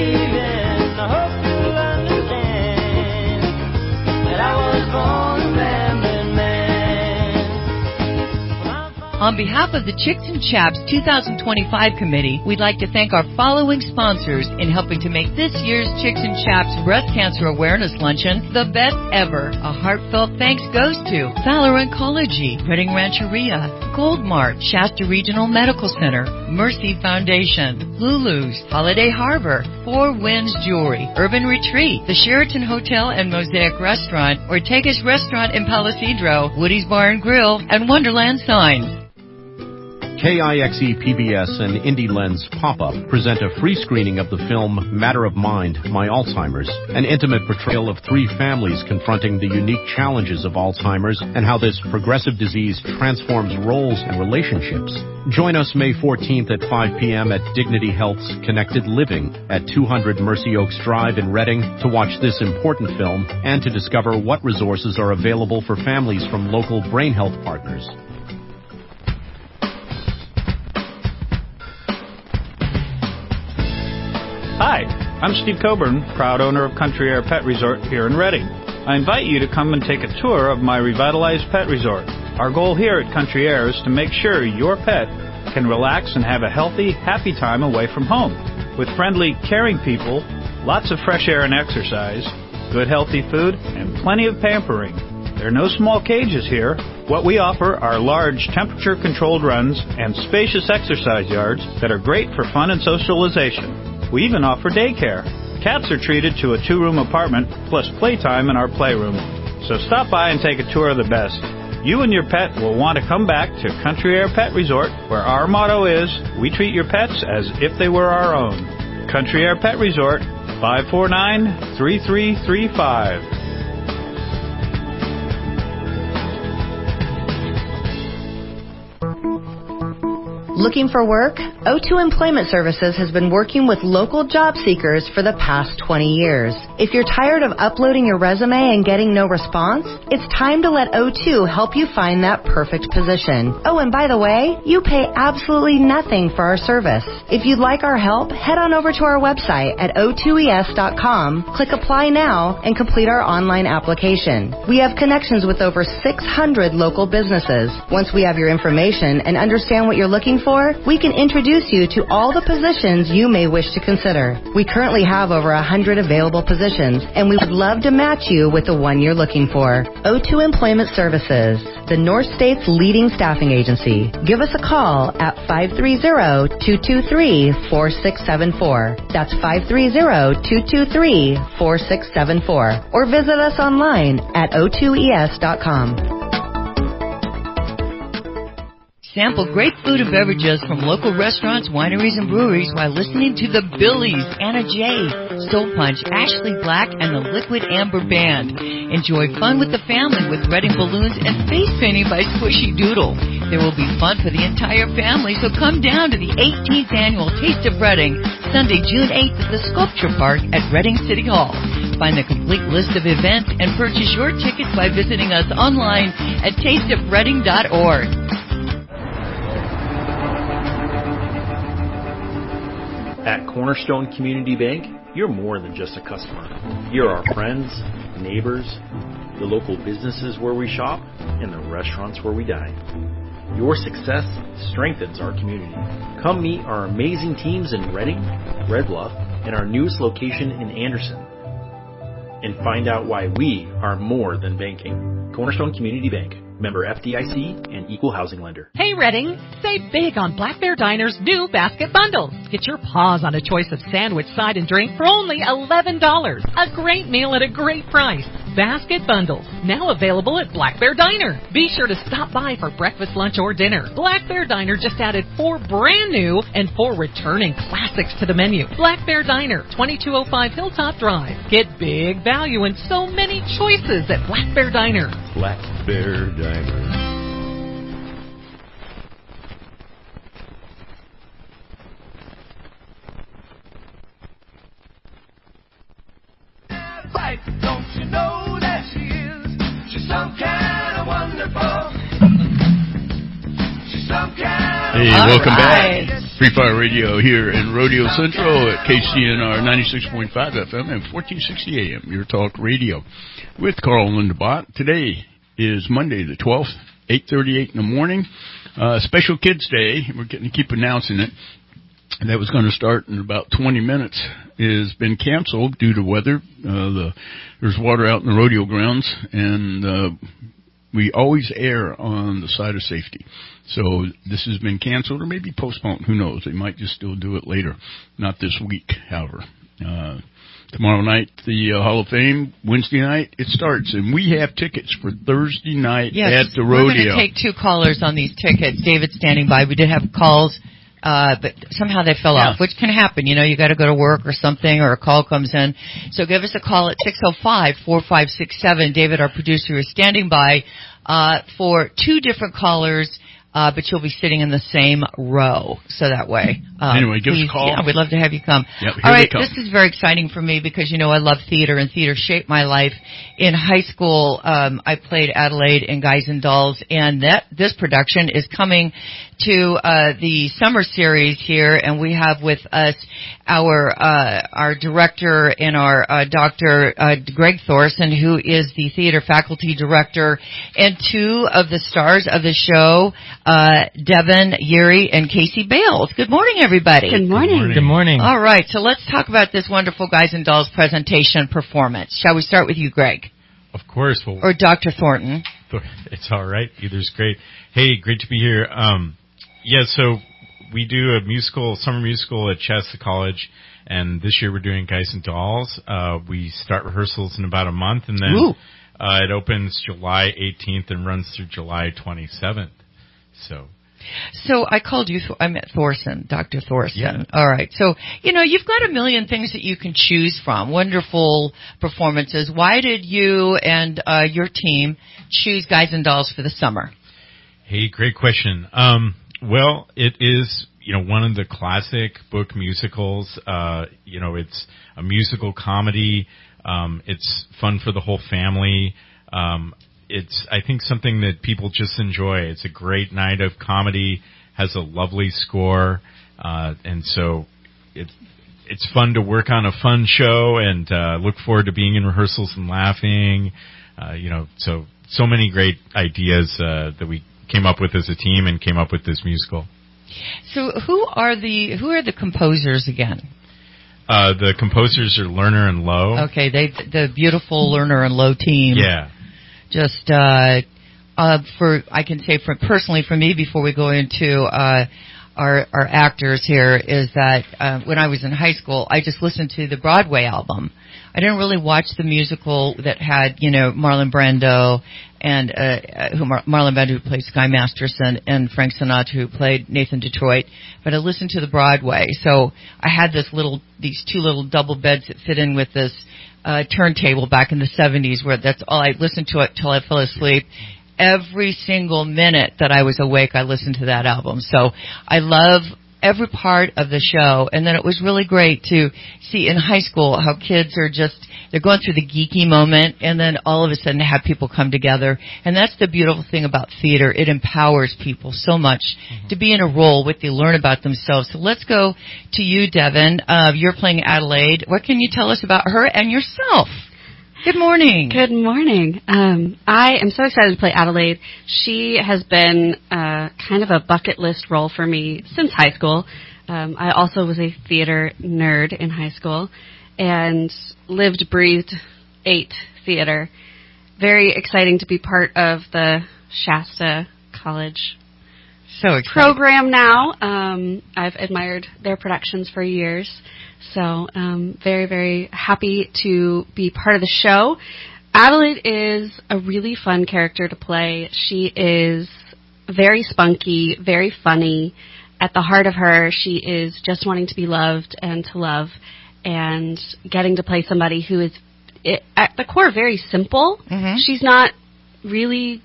On behalf of the Chicks and Chaps 2025 committee, we'd like to thank our following sponsors in helping to make this year's Chicks and Chaps Breast Cancer Awareness Luncheon the best ever. A heartfelt thanks goes to Valor Oncology, Redding Rancheria, Goldmark, Shasta Regional Medical Center, Mercy Foundation, Lulu's, Holiday Harbor, Four Winds Jewelry, Urban Retreat, the Sheraton Hotel and Mosaic Restaurant, Ortega's Restaurant in Palo Cedro, Woody's Bar and Grill, and Wonderland Signs. KIXE PBS and Indie Lens Pop-Up present a free screening of the film Matter of Mind, My Alzheimer's, an intimate portrayal of three families confronting the unique challenges of Alzheimer's and how this progressive disease transforms roles and relationships. Join us May 14th at 5 p.m. at Dignity Health's Connected Living at 200 Mercy Oaks Drive in Redding to watch this important film and to discover what resources are available for families from local brain health partners. Hi, I'm Steve Coburn, proud owner of Country Air Pet Resort here in Redding. I invite you to come and take a tour of my revitalized pet resort. Our goal here at Country Air is to make sure your pet can relax and have a healthy, happy time away from home. With friendly, caring people, lots of fresh air and exercise, good healthy food, and plenty of pampering. There are no small cages here. What we offer are large temperature-controlled runs and spacious exercise yards that are great for fun and socialization. We even offer daycare. Cats are treated to a 2-room apartment plus playtime in our playroom. So stop by and take a tour of the best. You and your pet will want to come back to Country Air Pet Resort, where our motto is, we treat your pets as if they were our own. Country Air Pet Resort, 549-3335. Looking for work? O2 Employment Services has been working with local job seekers for the past 20 years. If you're tired of uploading your resume and getting no response, it's time to let O2 help you find that perfect position. Oh, and by the way, you pay absolutely nothing for our service. If you'd like our help, head on over to our website at o2es.com, click Apply Now, and complete our online application. We have connections with over 600 local businesses. Once we have your information and understand what you're looking for, we can introduce you to all the positions you may wish to consider. We currently have over 100 available positions, and we would love to match you with the one you're looking for. O2 Employment Services, the North State's leading staffing agency. Give us a call at 530-223-4674. That's 530-223-4674. Or visit us online at o2es.com. Sample great food and beverages from local restaurants, wineries, and breweries while listening to the Billies, Anna J, Soul Punch, Ashley Black, and the Liquid Amber Band. Enjoy fun with the family with Redding balloons and face painting by Squishy Doodle. There will be fun for the entire family, so come down to the 18th Annual Taste of Redding, Sunday, June 8th at the Sculpture Park at Redding City Hall. Find the complete list of events and purchase your tickets by visiting us online at tasteofredding.org. At Cornerstone Community Bank, you're more than just a customer. You're our friends, neighbors, the local businesses where we shop, and the restaurants where we dine. Your success strengthens our community. Come meet our amazing teams in Redding, Red Bluff, and our newest location in Anderson. And find out why we are more than banking. Cornerstone Community Bank. Member FDIC and Equal Housing Lender. Hey Redding, save big on Black Bear Diner's new basket bundles. Get your paws on a choice of sandwich, side, and drink for only $11. A great meal at a great price. Basket bundles, now available at Black Bear Diner. Be sure to stop by for breakfast, lunch, or dinner. Black Bear Diner just added 4 brand new and 4 returning classics to the menu. Black Bear Diner, 2205 Hilltop Drive. Get big value and so many choices at Black Bear Diner. Black Bear Diner. Life, don't you know that she is? She's some kind of wonderful. She's some kind of. Hey, welcome back. Free Fire Radio here in Rodeo Central at KCNR 96.5 FM and 1460 AM. Your talk radio with Carl Lindebott. Today is Monday the 12th 8:38 in the morning. Special Kids Day, we're going to keep announcing it. And that was going to start in about 20 minutes. Has been canceled due to weather. There's water out in the rodeo grounds, and we always err on the side of safety. So this has been canceled or maybe postponed. Who knows? They might just still do it later. Not this week, however. Tomorrow night, the Hall of Fame. Wednesday night, it starts. And we have tickets for Thursday night at the rodeo. We're going to take 2 callers on these tickets. David's standing by. We did have calls, but somehow they fell off, which can happen. You know, you got to go to work or something, or a call comes in. So give us a call at 605-4567. David, our producer, is standing by for 2 different callers. But you'll be sitting in the same row, so that way. Anyway, give us a call. Yeah, we'd love to have you come. Yep, all right, this is very exciting for me because, you know, I love theater, and theater shaped my life. In high school, I played Adelaide in Guys and Dolls, and this production is coming to the summer series here, and we have with us our director and our Dr. Greg Thorson, who is the theater faculty director, and 2 of the stars of the show, Devin Yuri and Casey Bales. Good morning, everybody. Good morning. Good morning. All right, so let's talk about this wonderful Guys and Dolls presentation performance. Shall we start with you, Greg? Of course. Well, or Dr. Thornton? It's all right. Either's great. Hey, great to be here. Yeah, so we do a musical, summer musical at Shasta College, and this year we're doing Guys and Dolls. We start rehearsals in about a month, and then it opens July 18th and runs through July 27th. So I called you, I met Thorson, Dr. Thorson. Yeah. All right. So, you know, you've got a million things that you can choose from. Wonderful performances. Why did you and your team choose Guys and Dolls for the summer? Hey, great question. Well, it is, you know, one of the classic book musicals. You know, it's a musical comedy. It's fun for the whole family. It's, I think, something that people just enjoy. It's a great night of comedy, has a lovely score, and so it's fun to work on a fun show, and look forward to being in rehearsals and laughing. You know, so many great ideas that we came up with as a team and came up with this musical. So who are the composers again? The composers are Lerner and Lowe. Okay, the beautiful Lerner and Lowe team. Yeah. Just I can say personally for me, before we go into our actors here, is that when I was in high school, I just listened to the Broadway album. I didn't really watch the musical that had, you know, Marlon Brando and Marlon Brando, who played Sky Masterson, and Frank Sinatra, who played Nathan Detroit. But I listened to the Broadway, so I had these 2 little double beds that fit in with this turntable back in the 70s, where that's all I listened to it till I fell asleep. Every single minute that I was awake, I listened to that album. So I love every part of the show. And then it was really great to see in high school how kids are they're going through the geeky moment, and then all of a sudden have people come together. And that's the beautiful thing about theater. It empowers people so much to be in a role, what they learn about themselves. So let's go to you, Devin. You're playing Adelaide. What can you tell us about her and yourself? Good morning. Good morning. I am so excited to play Adelaide. She has been kind of a bucket list role for me since high school. I also was a theater nerd in high school and lived, breathed, ate theater. Very exciting to be part of the Shasta College program now. I've admired their productions for years. So very, very happy to be part of the show. Adelaide is a really fun character to play. She is very spunky, very funny. At the heart of her, she is just wanting to be loved and to love, and getting to play somebody who is, at the core, very simple. Mm-hmm. She's not really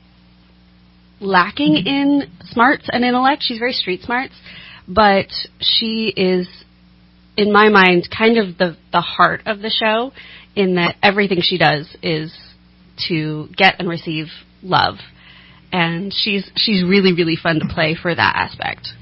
lacking in smarts and intellect. She's very street smarts, but she is, in my mind, kind of the heart of the show, in that everything she does is to get and receive love. And she's really, really fun to play for that aspect.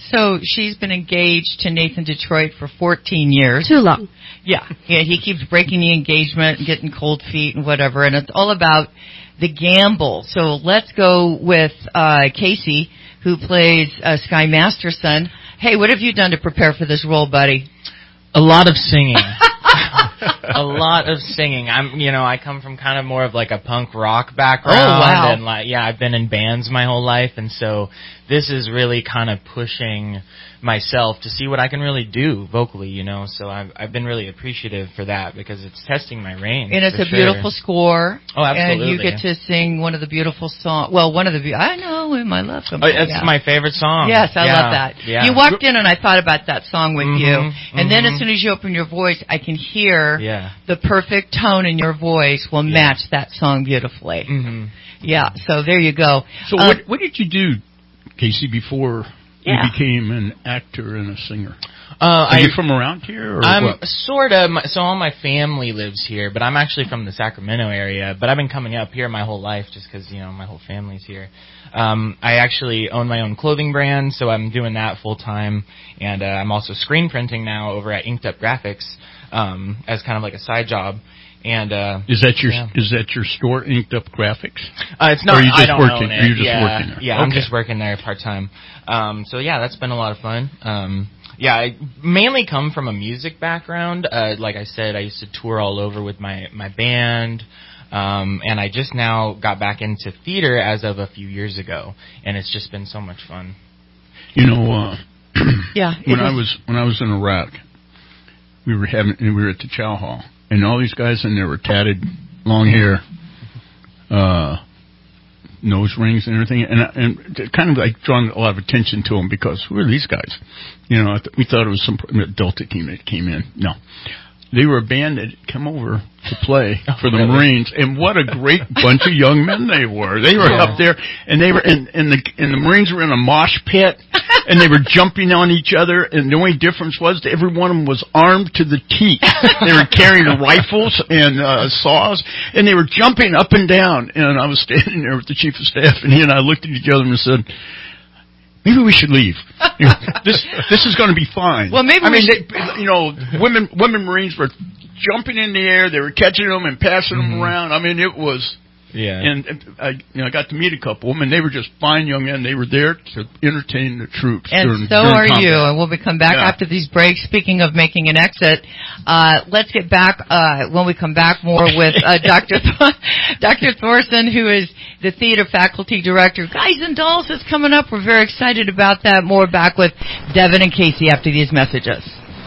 So she's been engaged to Nathan Detroit for 14 years. Too long. Yeah, he keeps breaking the engagement and getting cold feet and whatever, and it's all about the gamble. So let's go with Casey, who plays Sky Masterson. Hey, what have you done to prepare for this role, buddy? A lot of singing. A lot of singing. I come from kind of more of like a punk rock background. Oh, wow. And I've been in bands my whole life, and so this is really kind of pushing myself to see what I can really do vocally, So I've been really appreciative for that because it's testing my range. And it's a beautiful score. Oh, absolutely. And you get to sing one of the beautiful songs. Well, I know when my love comes. It's my favorite song. Yes, I love that. Yeah. You walked in and I thought about that song with you. And then as soon as you open your voice, I can hear the perfect tone in your voice will match that song beautifully. Mm-hmm. Yeah, so there you go. So what did you do, Casey, before you became an actor and a singer? Are you from around here? Or I'm what? sort of. So all my family lives here, but I'm actually from the Sacramento area. But I've been coming up here my whole life just because, my whole family's here. I actually own my own clothing brand, so I'm doing that full time. And I'm also screen printing now over at Inked Up Graphics as kind of like a side job. And is that your store, Inked Up Graphics? It's not. Or are you just I don't working? own it. Are you just working there? Yeah, okay. I'm just working there part time. So that's been a lot of fun. I mainly come from a music background. Like I said, I used to tour all over with my band. And I just now got back into theater as of a few years ago, and it's just been so much fun. When I was in Iraq, we were at the Chow Hall, and all these guys in there were tatted, long hair, nose rings and everything, and kind of like drawing a lot of attention to them because who are these guys? We thought it was some Delta team that came in. No. They were a band that came over to play for the Marines, and what a great bunch of young men they were. They were up there, and they were, and the Marines were in a mosh pit, and they were jumping on each other, and the only difference was that every one of them was armed to the teeth. They were carrying rifles and saws, and they were jumping up and down, and I was standing there with the chief of staff, and he and I looked at each other and said, maybe we should leave. This is going to be fine. Well, maybe women Marines were jumping in the air. They were catching them and passing them around. I mean, it was. Yeah. And I got to meet a couple of them, and they were just fine young men. They were there to entertain the troops. And during are combat. you. And we'll come back after these breaks. Speaking of making an exit, let's get back when we come back more with Dr. Thorson, who is the theater faculty director. Guys and Dolls is coming up. We're very excited about that. More back with Devin and Casey after these messages.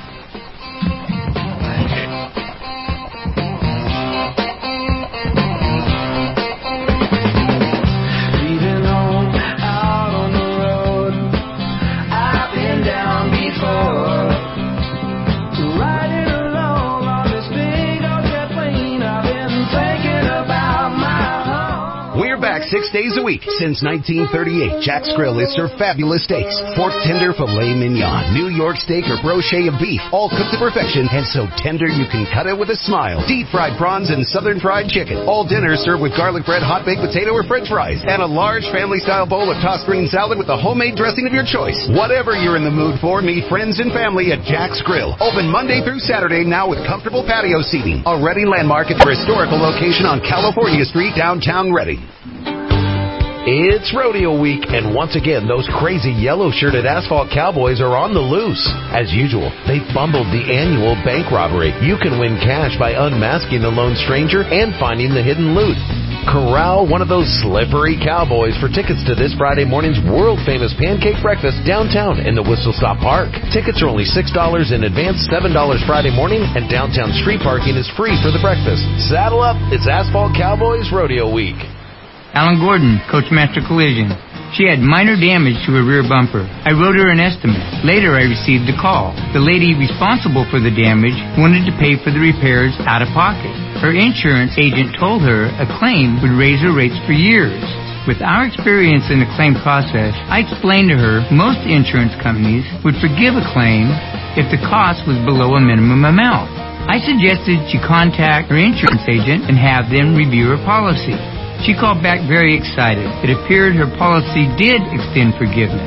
We're back 6 days a week since 1938. Jack's Grill is served fabulous steaks. Pork tender, filet mignon, New York steak, or brochet of beef, all cooked to perfection and so tender you can cut it with a smile. Deep fried prawns and southern fried chicken. All dinners served with garlic bread, hot baked potato, or french fries. And a large family-style bowl of tossed green salad with the homemade dressing of your choice. Whatever you're in the mood for, meet friends and family at Jack's Grill. Open Monday through Saturday now with comfortable patio seating. A Reading landmark at their historical location on California Street, downtown Reading. It's rodeo week, and once again, those crazy yellow-shirted asphalt cowboys are on the loose. As usual, they fumbled the annual bank robbery. You can win cash by unmasking the lone stranger and finding the hidden loot. Corral one of those slippery cowboys for tickets to this Friday morning's world-famous pancake breakfast downtown in the Whistle Stop Park. Tickets are only $6 in advance, $7 Friday morning, and downtown street parking is free for the breakfast. Saddle up, it's Asphalt Cowboys Rodeo Week. Alan Gordon, Coachmaster Collision. She had minor damage to her rear bumper. I wrote her an estimate. Later, I received a call. The lady responsible for the damage wanted to pay for the repairs out of pocket. Her insurance agent told her a claim would raise her rates for years. With our experience in the claim process, I explained to her most insurance companies would forgive a claim if the cost was below a minimum amount. I suggested she contact her insurance agent and have them review her policy. She called back very excited. It appeared her policy did extend forgiveness.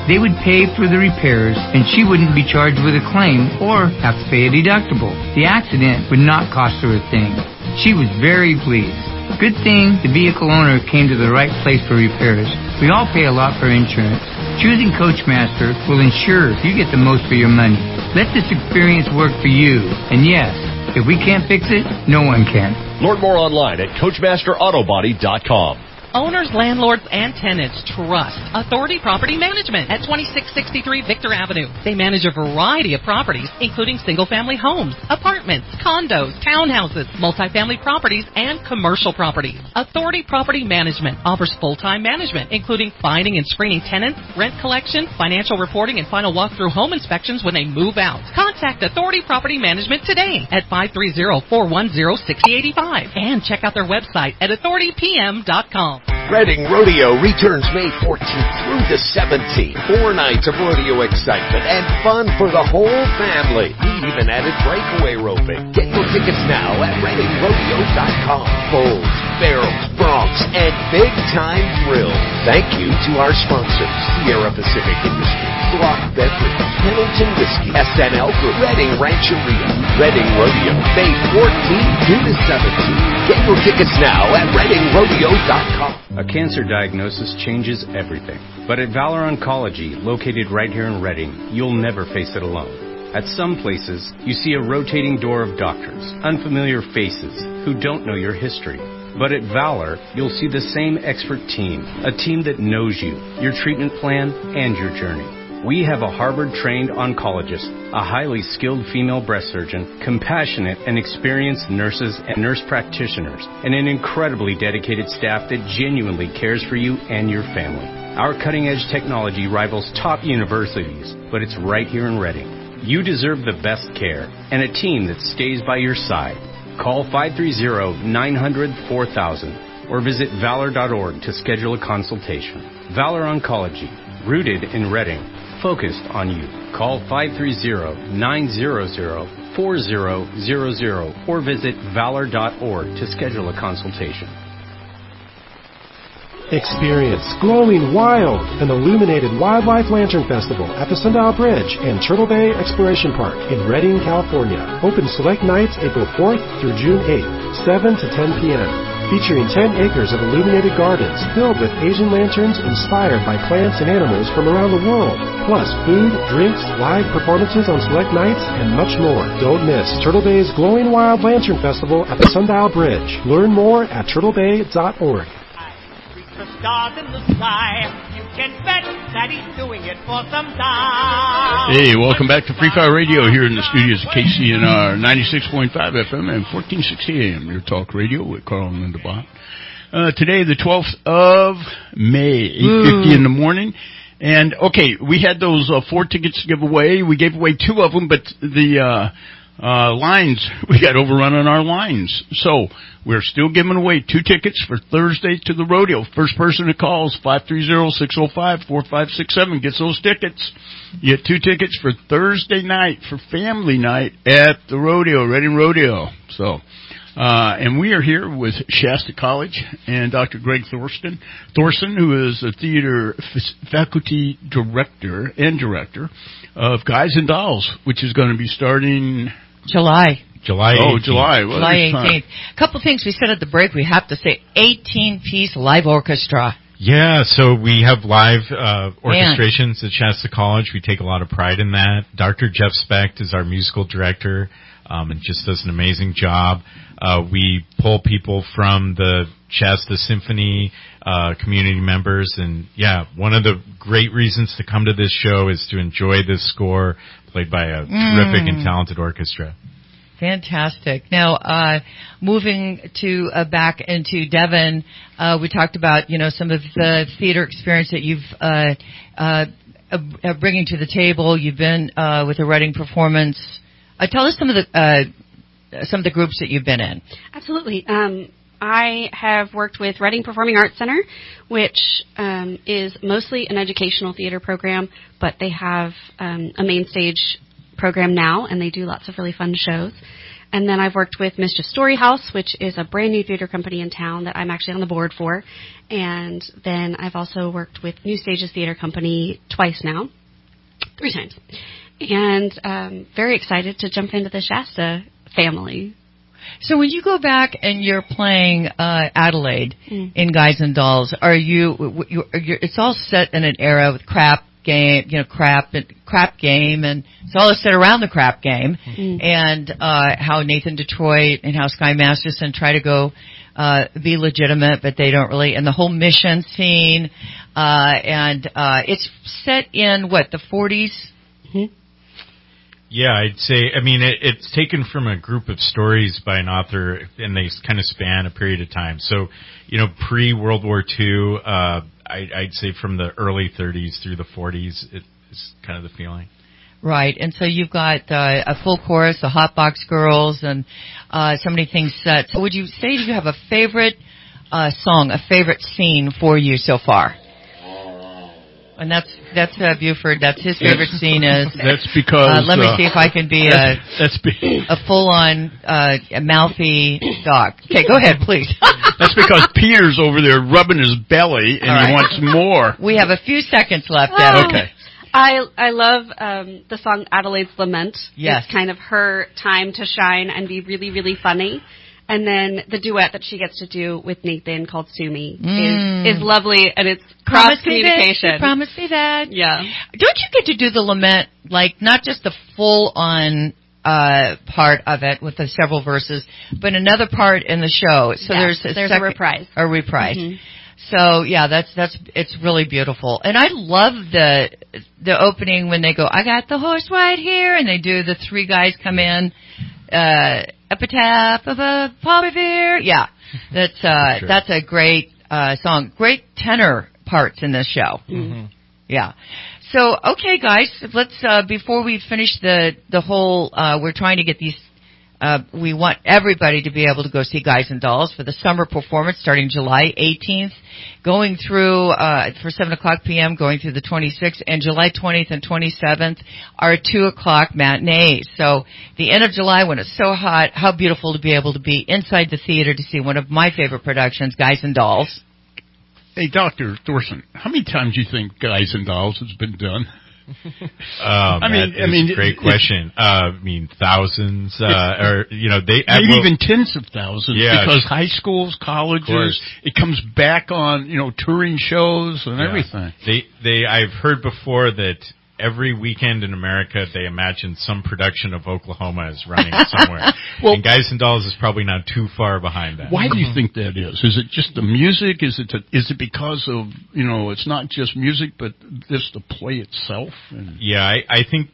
They would pay for the repairs, and she wouldn't be charged with a claim or have to pay a deductible. The accident would not cost her a thing. She was very pleased. Good thing the vehicle owner came to the right place for repairs. We all pay a lot for insurance. Choosing Coachmaster will ensure you get the most for your money. Let this experience work for you. And yes, if we can't fix it, no one can. Learn more online at CoachmasterAutobody.com. Owners, landlords, and tenants trust Authority Property Management at 2663 Victor Avenue. They manage a variety of properties, including single-family homes, apartments, condos, townhouses, multifamily properties, and commercial properties. Authority Property Management offers full-time management, including finding and screening tenants, rent collection, financial reporting, and final walkthrough home inspections when they move out. Contact Authority Property Management today at 530-410-6085 and check out their website at authoritypm.com. Reading Rodeo returns May 14th through the 17th. 4 nights of rodeo excitement and fun for the whole family. We even added breakaway roping. Get your tickets now at ReadingRodeo.com. Bulls, barrels, broncs, and big-time thrills. Thank you to our sponsors, Sierra Pacific Industries, Block Beverage, Pendleton Whiskey, SNL Group, Reading Rancheria, Reading Rodeo, May 14th through the 17th. Get your tickets now at ReadingRodeo.com. A cancer diagnosis changes everything. But at Valor Oncology, located right here in Reading, you'll never face it alone. At some places, you see a rotating door of doctors, unfamiliar faces who don't know your history. But at Valor, you'll see the same expert team, a team that knows you, your treatment plan, and your journey. We have a Harvard-trained oncologist, a highly skilled female breast surgeon, compassionate and experienced nurses and nurse practitioners, and an incredibly dedicated staff that genuinely cares for you and your family. Our cutting-edge technology rivals top universities, but it's right here in Reading. You deserve the best care and a team that stays by your side. Call 530-900-4000 or visit valor.org to schedule a consultation. Valor Oncology, rooted in Reading. Focused on you. Call 530-900-4000 or visit valor.org to schedule a consultation. Experience Glowing Wild, an illuminated wildlife lantern festival at the Sundial Bridge and Turtle Bay Exploration Park in Redding, California. Open select nights April 4th through June 8th, 7 to 10 p.m. Featuring 10 acres of illuminated gardens filled with Asian lanterns inspired by plants and animals from around the world. Plus food, drinks, live performances on select nights, and much more. Don't miss Turtle Bay's Glowing Wild Lantern Festival at the Sundial Bridge. Learn more at turtlebay.org. The stars in the sky, you can bet that he's doing it for some time. Hey, welcome back to Free Fire Radio here in the studios of KCNR 96.5 FM and 1460 AM, your talk radio with Carl and Linda Bott. Today, the 12th of May, 8:50 in the morning. And, okay, we had those 4 tickets to give away. We gave away 2 of them, but the lines, we got overrun on our lines. So we're still giving away 2 tickets for Thursday to the rodeo. First person that calls, 530-605-4567, gets those tickets. You get 2 tickets for Thursday night, for family night at the rodeo, Reading Rodeo. So, and we are here with Shasta College and Dr. Greg Thorson, who is a theater faculty director of Guys and Dolls, which is going to be starting July 18th. July 18th. A couple things we said at the break. We have to say 18-piece live orchestra. Yeah, so we have live orchestrations at Shasta College. We take a lot of pride in that. Dr. Jeff Specht is our musical director and just does an amazing job. We pull people from the Shasta Symphony community members, and yeah, one of the great reasons to come to this show is to enjoy this score played by a terrific and talented orchestra. Fantastic. Now, moving to back into Devon, we talked about some of the theater experience that you've bringing to the table. You've been with a Reading performance. Tell us some of the groups that you've been in. Absolutely. I have worked with Reading Performing Arts Center, which is mostly an educational theater program, but they have a main stage program now, and they do lots of really fun shows. And then I've worked with Mischief Story House, which is a brand new theater company in town that I'm actually on the board for. And then I've also worked with New Stages Theater Company twice now, 3 times. And very excited to jump into the Shasta family. So when you go back and you're playing Adelaide in Guys and Dolls, are it's all set in an era with crap game, crap game, and it's all set around the crap game, and how Nathan Detroit and how Sky Masterson try to go be legitimate, but they don't really, and the whole mission scene, and it's set in the 40s. Yeah, I'd say, it's taken from a group of stories by an author, and they kind of span a period of time. So, pre-World War II, I'd say from the early 30s through the 40s, it's kind of the feeling. Right, and so you've got a full chorus, the Hotbox Girls, and so many things set. So would you say you have a favorite song, a favorite scene for you so far? And that's Buford. That's his favorite scene is. That's because. Let me see if I can be a full-on mouthy dog. Okay, go ahead, please. That's because Peter's over there rubbing his belly and he wants more. We have a few seconds left. Okay. I love the song Adelaide's Lament. Yes. It's kind of her time to shine and be really, really funny. And then the duet that she gets to do with Nathan called Sue Me is lovely, and it's cross-communication. Promise me that. Yeah. Don't you get to do the lament, not just the full-on part of it with the several verses, but another part in the show? So there's a reprise. A reprise. Mm-hmm. So yeah, it's really beautiful, and I love the opening when they go, "I got the horse right here," and they do the 3 guys come in, epitaph of a Paul Revere. Yeah, that's a great song. Great tenor parts in this show. Mm-hmm. Yeah. So okay, guys, let's before we finish the whole, we're trying to get these. We want everybody to be able to go see Guys and Dolls for the summer performance starting July 18th, going through for 7:00 p.m., going through the 26th, and July 20th and 27th are 2:00 matinees. So the end of July when it's so hot, how beautiful to be able to be inside the theater to see one of my favorite productions, Guys and Dolls. Hey, Dr. Thorson, how many times do you think Guys and Dolls has been done? Great question. Thousands, or maybe even tens of thousands. Yeah, because high schools, colleges, it comes back on, touring shows and everything. I've heard before that every weekend in America they imagine some production of Oklahoma is running somewhere. And Guys and Dolls is probably not too far behind that. Why do you think that is? Is it just the music? Is it because of, it's not just music, but just the play itself? Yeah, I think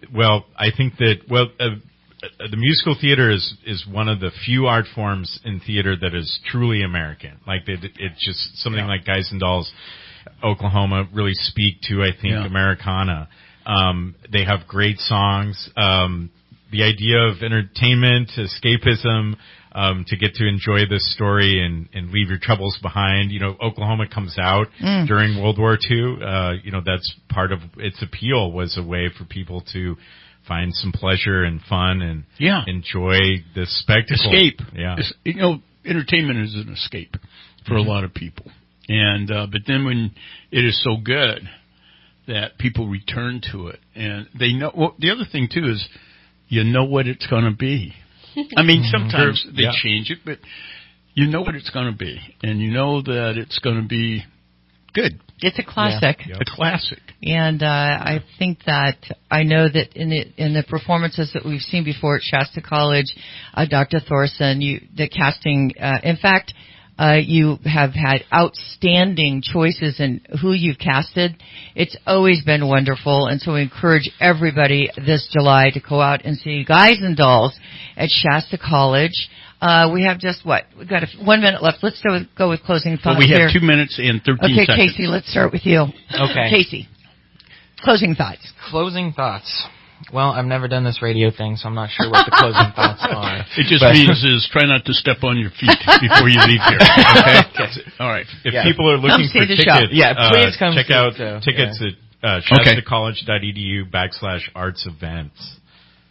that, the musical theater is one of the few art forms in theater that is truly American. Like, it's just something like Guys and Dolls, Oklahoma really speak to, I think, Americana. They have great songs. The idea of entertainment, escapism, to get to enjoy this story and leave your troubles behind. Oklahoma comes out during World War II. That's part of its appeal, was a way for people to find some pleasure and fun and enjoy this spectacle. Escape. Yeah. Entertainment is an escape for a lot of people. And, but then when it is so good that people return to it, and they know. Well, the other thing too is, what it's going to be. Sometimes they change it, but you know what it's going to be, and you know that it's going to be good. It's a classic. Yeah. A classic. And I think that I know that in the performances that we've seen before at Shasta College, Dr. Thorson, the casting. In fact. You have had outstanding choices in who you've casted. It's always been wonderful, and so we encourage everybody this July to go out and see Guys and Dolls at Shasta College. We have just we've got 1 minute left. Let's go with closing thoughts. We have 2 minutes and 13 seconds. Okay, Casey, let's start with you. Okay. Casey, closing thoughts. Closing thoughts. Well, I've never done this radio thing, so I'm not sure what the closing thoughts are. It just means try not to step on your feet before you leave here. Okay? All right. If people are looking for tickets, please come check out tickets at shastacollege.edu/arts events.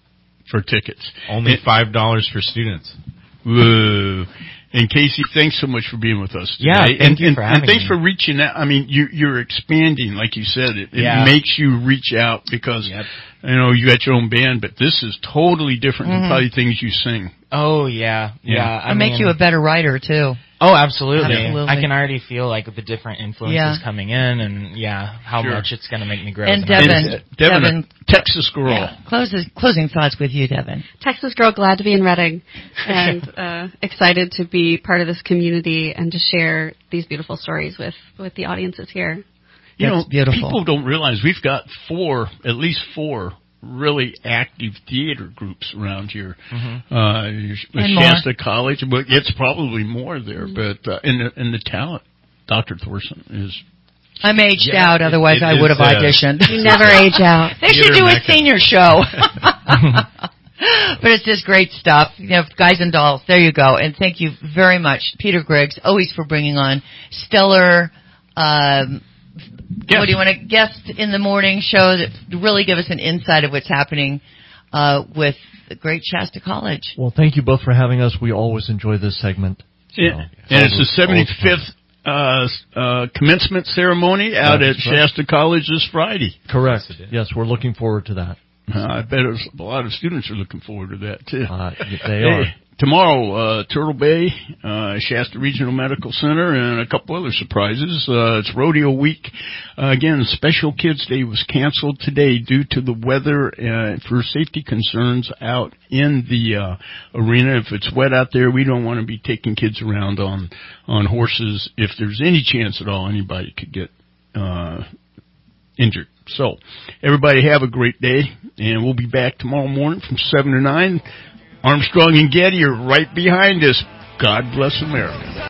for tickets. Only $5 for students. Whoa. And Casey, thanks so much for being with us today. Yeah, thank you for having me. And thanks me. for reaching out. I mean, you're expanding, like you said. It makes you reach out because, you know, you got your own band, but this is totally different than probably things you sing. Oh, yeah. It'll make you a better writer, too. Oh, absolutely. I can already feel like the different influences coming in, and how much it's going to make me grow. And Devin, Texas girl. Yeah. Closing thoughts with you, Devin. Texas girl, glad to be in Reading, and excited to be part of this community and to share these beautiful stories with the audiences here. You know, people don't realize we've got at least four really active theater groups around here. With Shasta College, but it's probably more there. But and the talent, Dr. Thorson is. I'm aged out, otherwise I would have auditioned. You never age out. They should do a senior show. But it's just great stuff. You know, Guys and Dolls. There you go. And thank you very much, Peter Griggs, always for bringing on stellar. What do you want to guest in the morning show that really give us an insight of what's happening with the great Shasta College? Well, thank you both for having us. We always enjoy this segment. So, and it's the 75th commencement ceremony out at Shasta College this Friday. Correct. Yes, we're looking forward to that. I bet a lot of students are looking forward to that, too. They are. Tomorrow, Turtle Bay, Shasta Regional Medical Center, and a couple other surprises. It's Rodeo Week. Again, Special Kids Day was canceled today due to the weather for safety concerns out in the arena. If it's wet out there, we don't want to be taking kids around on horses. If there's any chance at all, anybody could get injured. So, everybody have a great day, and we'll be back tomorrow morning from 7 to 9. Armstrong and Getty are right behind us. God bless America.